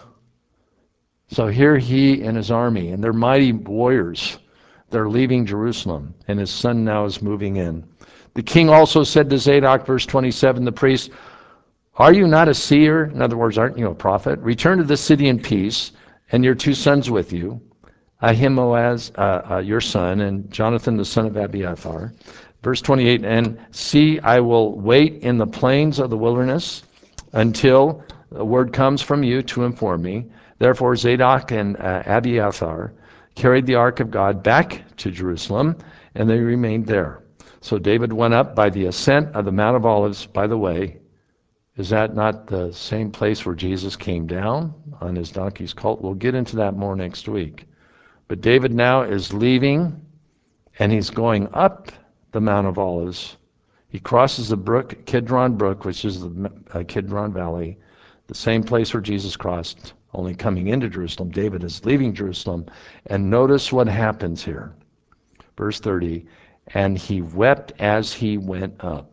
So here he and his army, and they're mighty warriors. They're leaving Jerusalem, and his son now is moving in. The king also said to Zadok, verse 27, the priest, are you not a seer? In other words, aren't you a prophet? Return to the city in peace, and your two sons with you, Ahimaaz, your son, and Jonathan, the son of Abiathar. Verse 28, and see, I will wait in the plains of the wilderness until a word comes from you to inform me. Therefore Zadok and Abiathar carried the ark of God back to Jerusalem, and they remained there. So David went up by the ascent of the Mount of Olives. By the way, is that not the same place where Jesus came down on his donkey's colt? We'll get into that more next week. But David now is leaving, and he's going up the Mount of Olives. He crosses the brook, Kidron Brook, which is the Kidron Valley, the same place where Jesus crossed, only coming into Jerusalem. David is leaving Jerusalem. And notice what happens here. Verse 30, and he wept as he went up.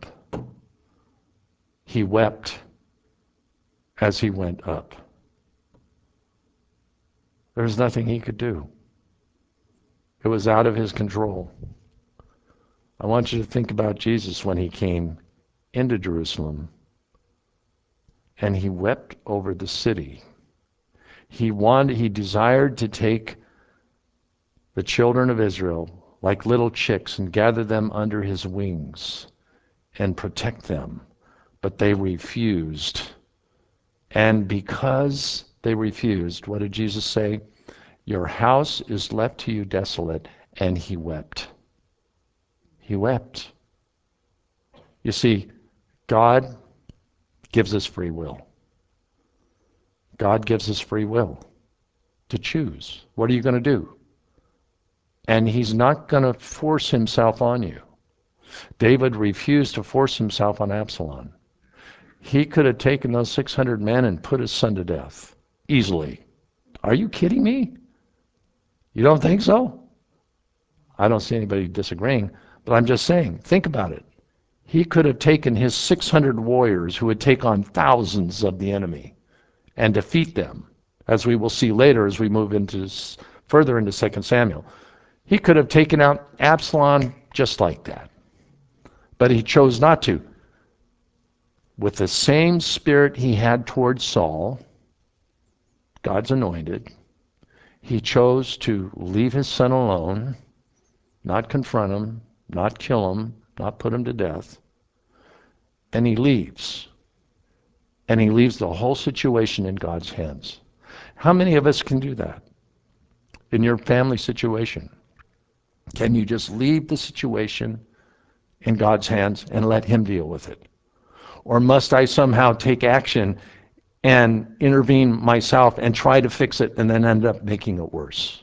He wept as he went up. There was nothing he could do. It was out of his control. I want you to think about Jesus when he came into Jerusalem and he wept over the city. He desired to take the children of Israel like little chicks and gather them under his wings and protect them. But they refused. And because they refused, what did Jesus say? Your house is left to you desolate. And he wept. He wept. You see, God gives us free will. God gives us free will to choose. What are you going to do? And he's not going to force himself on you. David refused to force himself on Absalom. He could have taken those 600 men and put his son to death easily. Are you kidding me? You don't think so? I don't see anybody disagreeing, but I'm just saying, think about it. He could have taken his 600 warriors who would take on thousands of the enemy and defeat them, as we will see later as we move into further into 2 Samuel. He could have taken out Absalom just like that, but he chose not to. With the same spirit he had towards Saul, God's anointed, he chose to leave his son alone, not confront him, not kill him, not put him to death, and he leaves. And he leaves the whole situation in God's hands. How many of us can do that in your family situation? Can you just leave the situation in God's hands and let him deal with it? Or must I somehow take action and intervene myself and try to fix it and then end up making it worse?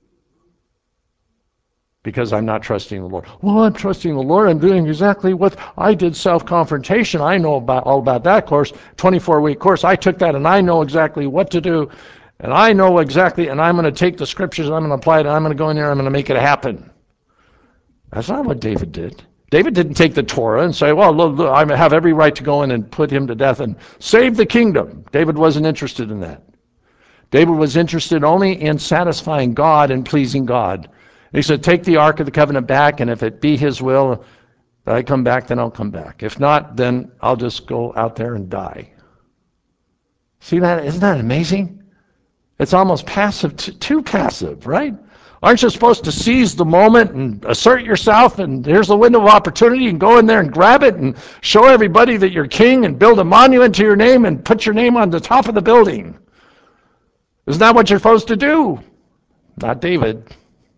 Because I'm not trusting the Lord. Well, I'm trusting the Lord. I'm doing exactly what I did, self-confrontation. I know all about that course, 24-week course. I took that and I know exactly what to do. And I know exactly, and I'm going to take the scriptures and I'm going to apply it and I'm going to go in there and I'm going to make it happen. That's not what David did. David didn't take the Torah and say, well, look, I have every right to go in and put him to death and save the kingdom. David wasn't interested in that. David was interested only in satisfying God and pleasing God. And he said, take the Ark of the Covenant back, and if it be his will that I come back, then I'll come back. If not, then I'll just go out there and die. See that? Isn't that amazing? It's almost passive, too passive, right? Aren't you supposed to seize the moment and assert yourself, and here's the window of opportunity, and go in there and grab it and show everybody that you're king and build a monument to your name and put your name on the top of the building? Isn't that what you're supposed to do? Not David.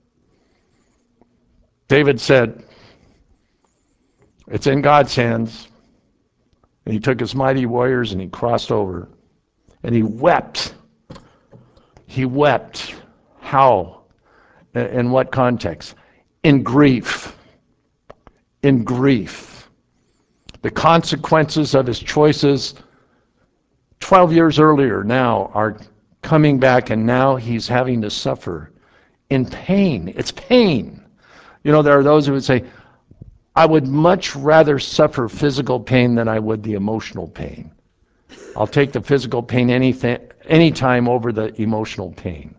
David said, it's in God's hands. And he took his mighty warriors and he crossed over. And he wept. He wept. How? In what context? In grief. In grief. The consequences of his choices 12 years earlier now are coming back, and now he's having to suffer in pain. It's pain. You know, there are those who would say, I would much rather suffer physical pain than I would the emotional pain. I'll take the physical pain any time over the emotional pain.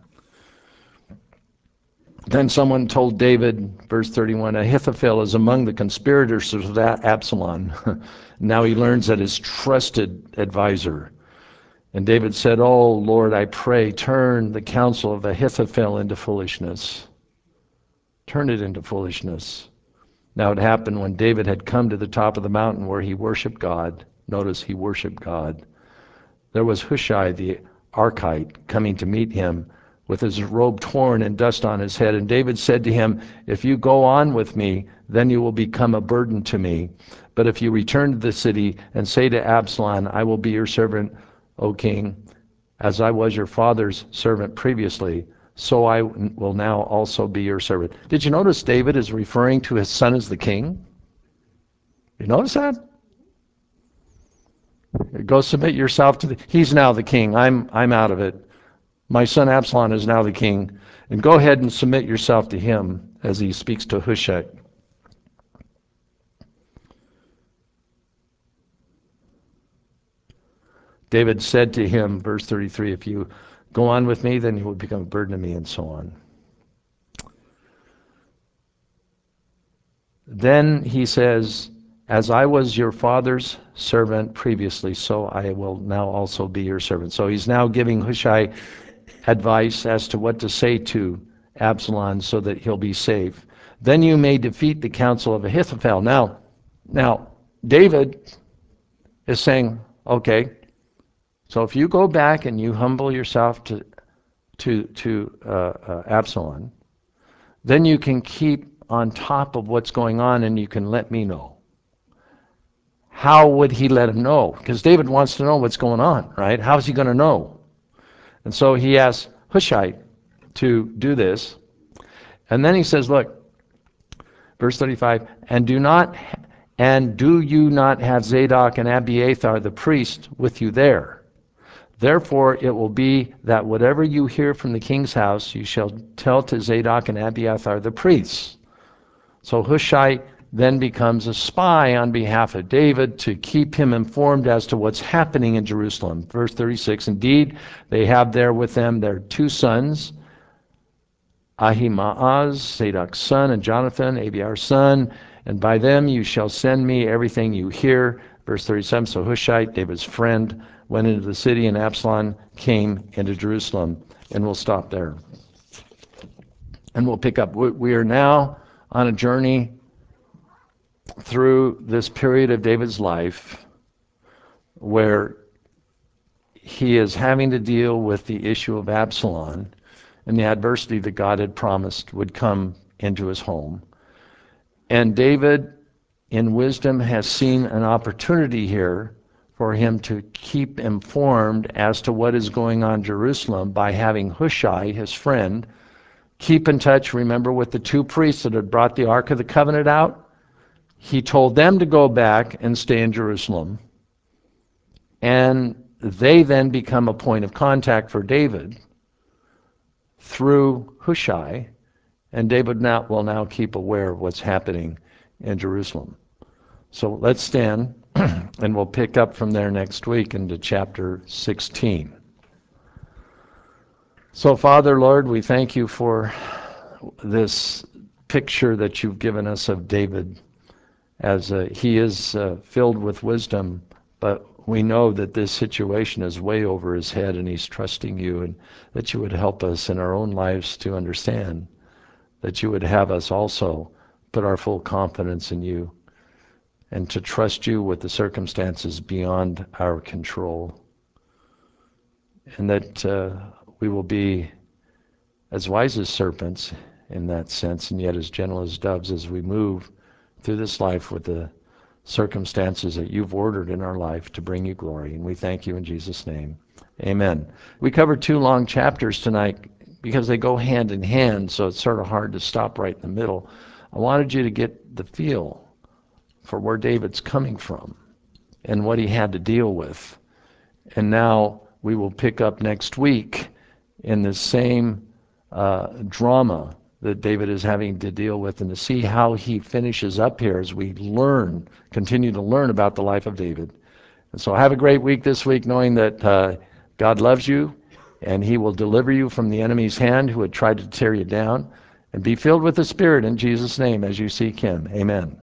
Then someone told David, verse 31, Ahithophel is among the conspirators of that Absalom. Now he learns that his trusted advisor. And David said, oh, Lord, I pray, turn the counsel of Ahithophel into foolishness. Turn it into foolishness. Now it happened when David had come to the top of the mountain where he worshiped God. Notice he worshiped God. There was Hushai the Archite coming to meet him with his robe torn and dust on his head. And David said to him, if you go on with me, then you will become a burden to me. But if you return to the city and say to Absalom, I will be your servant, O king, as I was your father's servant previously, so I will now also be your servant. Did you notice David is referring to his son as the king? You notice that? Go submit yourself to he's now the king. I'm out of it. My son Absalom is now the king. And go ahead and submit yourself to him as he speaks to Hushai. David said to him, verse 33, if you go on with me, then you will become a burden to me, and so on. Then he says, as I was your father's servant previously, so I will now also be your servant. So he's now giving Hushai advice as to what to say to Absalom so that he'll be safe. Then you may defeat the counsel of Ahithophel. Now, David is saying, okay, so if you go back and you humble yourself to Absalom, then you can keep on top of what's going on and you can let me know. How would he let him know? Because David wants to know what's going on, right? How's he going to know? And so he asks Hushai to do this. And then he says, look, verse 35, and do not And do you not have Zadok and Abiathar the priest with you there? Therefore it will be that whatever you hear from the king's house, you shall tell to Zadok and Abiathar the priests. So Hushai then becomes a spy on behalf of David to keep him informed as to what's happening in Jerusalem. Verse 36, indeed, they have there with them their two sons, Ahimaaz, Zadok's son, and Jonathan, Abiar's son, and by them you shall send me everything you hear. Verse 37, so Hushai, David's friend, went into the city, and Absalom came into Jerusalem. And we'll stop there. And we'll pick up. We are now on a journey through this period of David's life where he is having to deal with the issue of Absalom and the adversity that God had promised would come into his home. And David, in wisdom, has seen an opportunity here for him to keep informed as to what is going on in Jerusalem by having Hushai, his friend, keep in touch, remember, with the two priests that had brought the Ark of the Covenant out. He told them to go back and stay in Jerusalem. And they then become a point of contact for David through Hushai, and David will now keep aware of what's happening in Jerusalem. So let's stand, and we'll pick up from there next week into chapter 16. So, Father, Lord, we thank you for this picture that you've given us of David, as he is filled with wisdom, but we know that this situation is way over his head, and he's trusting you, and that you would help us in our own lives to understand, that you would have us also put our full confidence in you and to trust you with the circumstances beyond our control, and that we will be as wise as serpents in that sense, and yet as gentle as doves as we move through this life with the circumstances that you've ordered in our life to bring you glory. And we thank you in Jesus' name. Amen. We covered 2 long chapters tonight because they go hand in hand, so it's sort of hard to stop right in the middle. I wanted you to get the feel for where David's coming from and what he had to deal with. And now we will pick up next week in the same drama that David is having to deal with, and to see how he finishes up here as we continue to learn about the life of David. And so have a great week this week, knowing that God loves you, and he will deliver you from the enemy's hand who had tried to tear you down. And be filled with the Spirit in Jesus' name as you seek him. Amen.